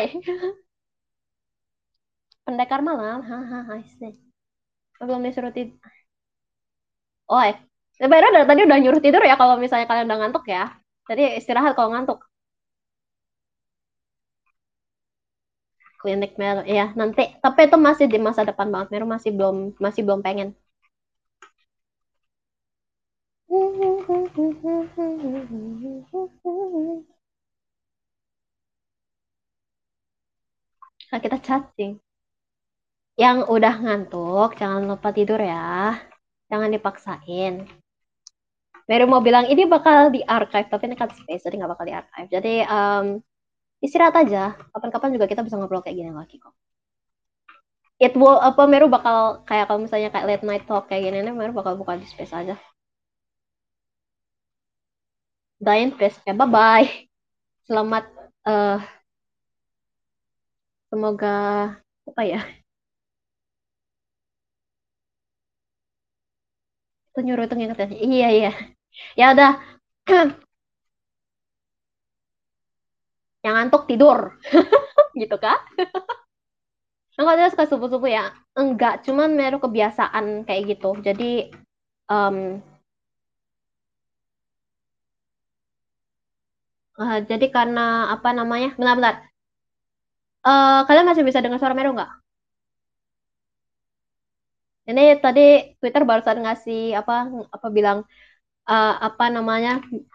pendekar malam. Hahaha. Belum disuruh tidur. Oi. Baru dari tadi udah nyuruh tidur ya kalau misalnya kalian udah ngantuk ya. Jadi istirahat kalau ngantuk. Klinik Meru ya nanti. Tapi itu masih di masa depan banget. Meru masih belum masih belum pengen. Nah, kita chatting. Yang udah ngantuk, jangan lupa tidur ya. Jangan dipaksain. Meru mau bilang ini bakal di archive, tapi ini kan space, jadi nggak bakal di archive. Jadi um, istirahat aja. Kapan-kapan juga kita bisa ngobrol kayak gini lagi kok. It will apa Meru bakal kayak kalau misalnya kayak late night talk kayak gini, Meru bakal buka di space aja. Dain space ya, bye bye. Selamat, uh, semoga apa ya? Itu nyuruh itu nginget ya. Iya iya. Ya udah, yang ngantuk tidur, gitu kak? Enggak ada suka subuh-subuh ya. Enggak, cuman Meru kebiasaan kayak gitu. Jadi um, uh, jadi karena apa namanya? Benar-benar. Uh, kalian masih bisa dengar suara Meru nggak? Ini tadi Twitter barusan ngasih apa apa bilang uh, apa namanya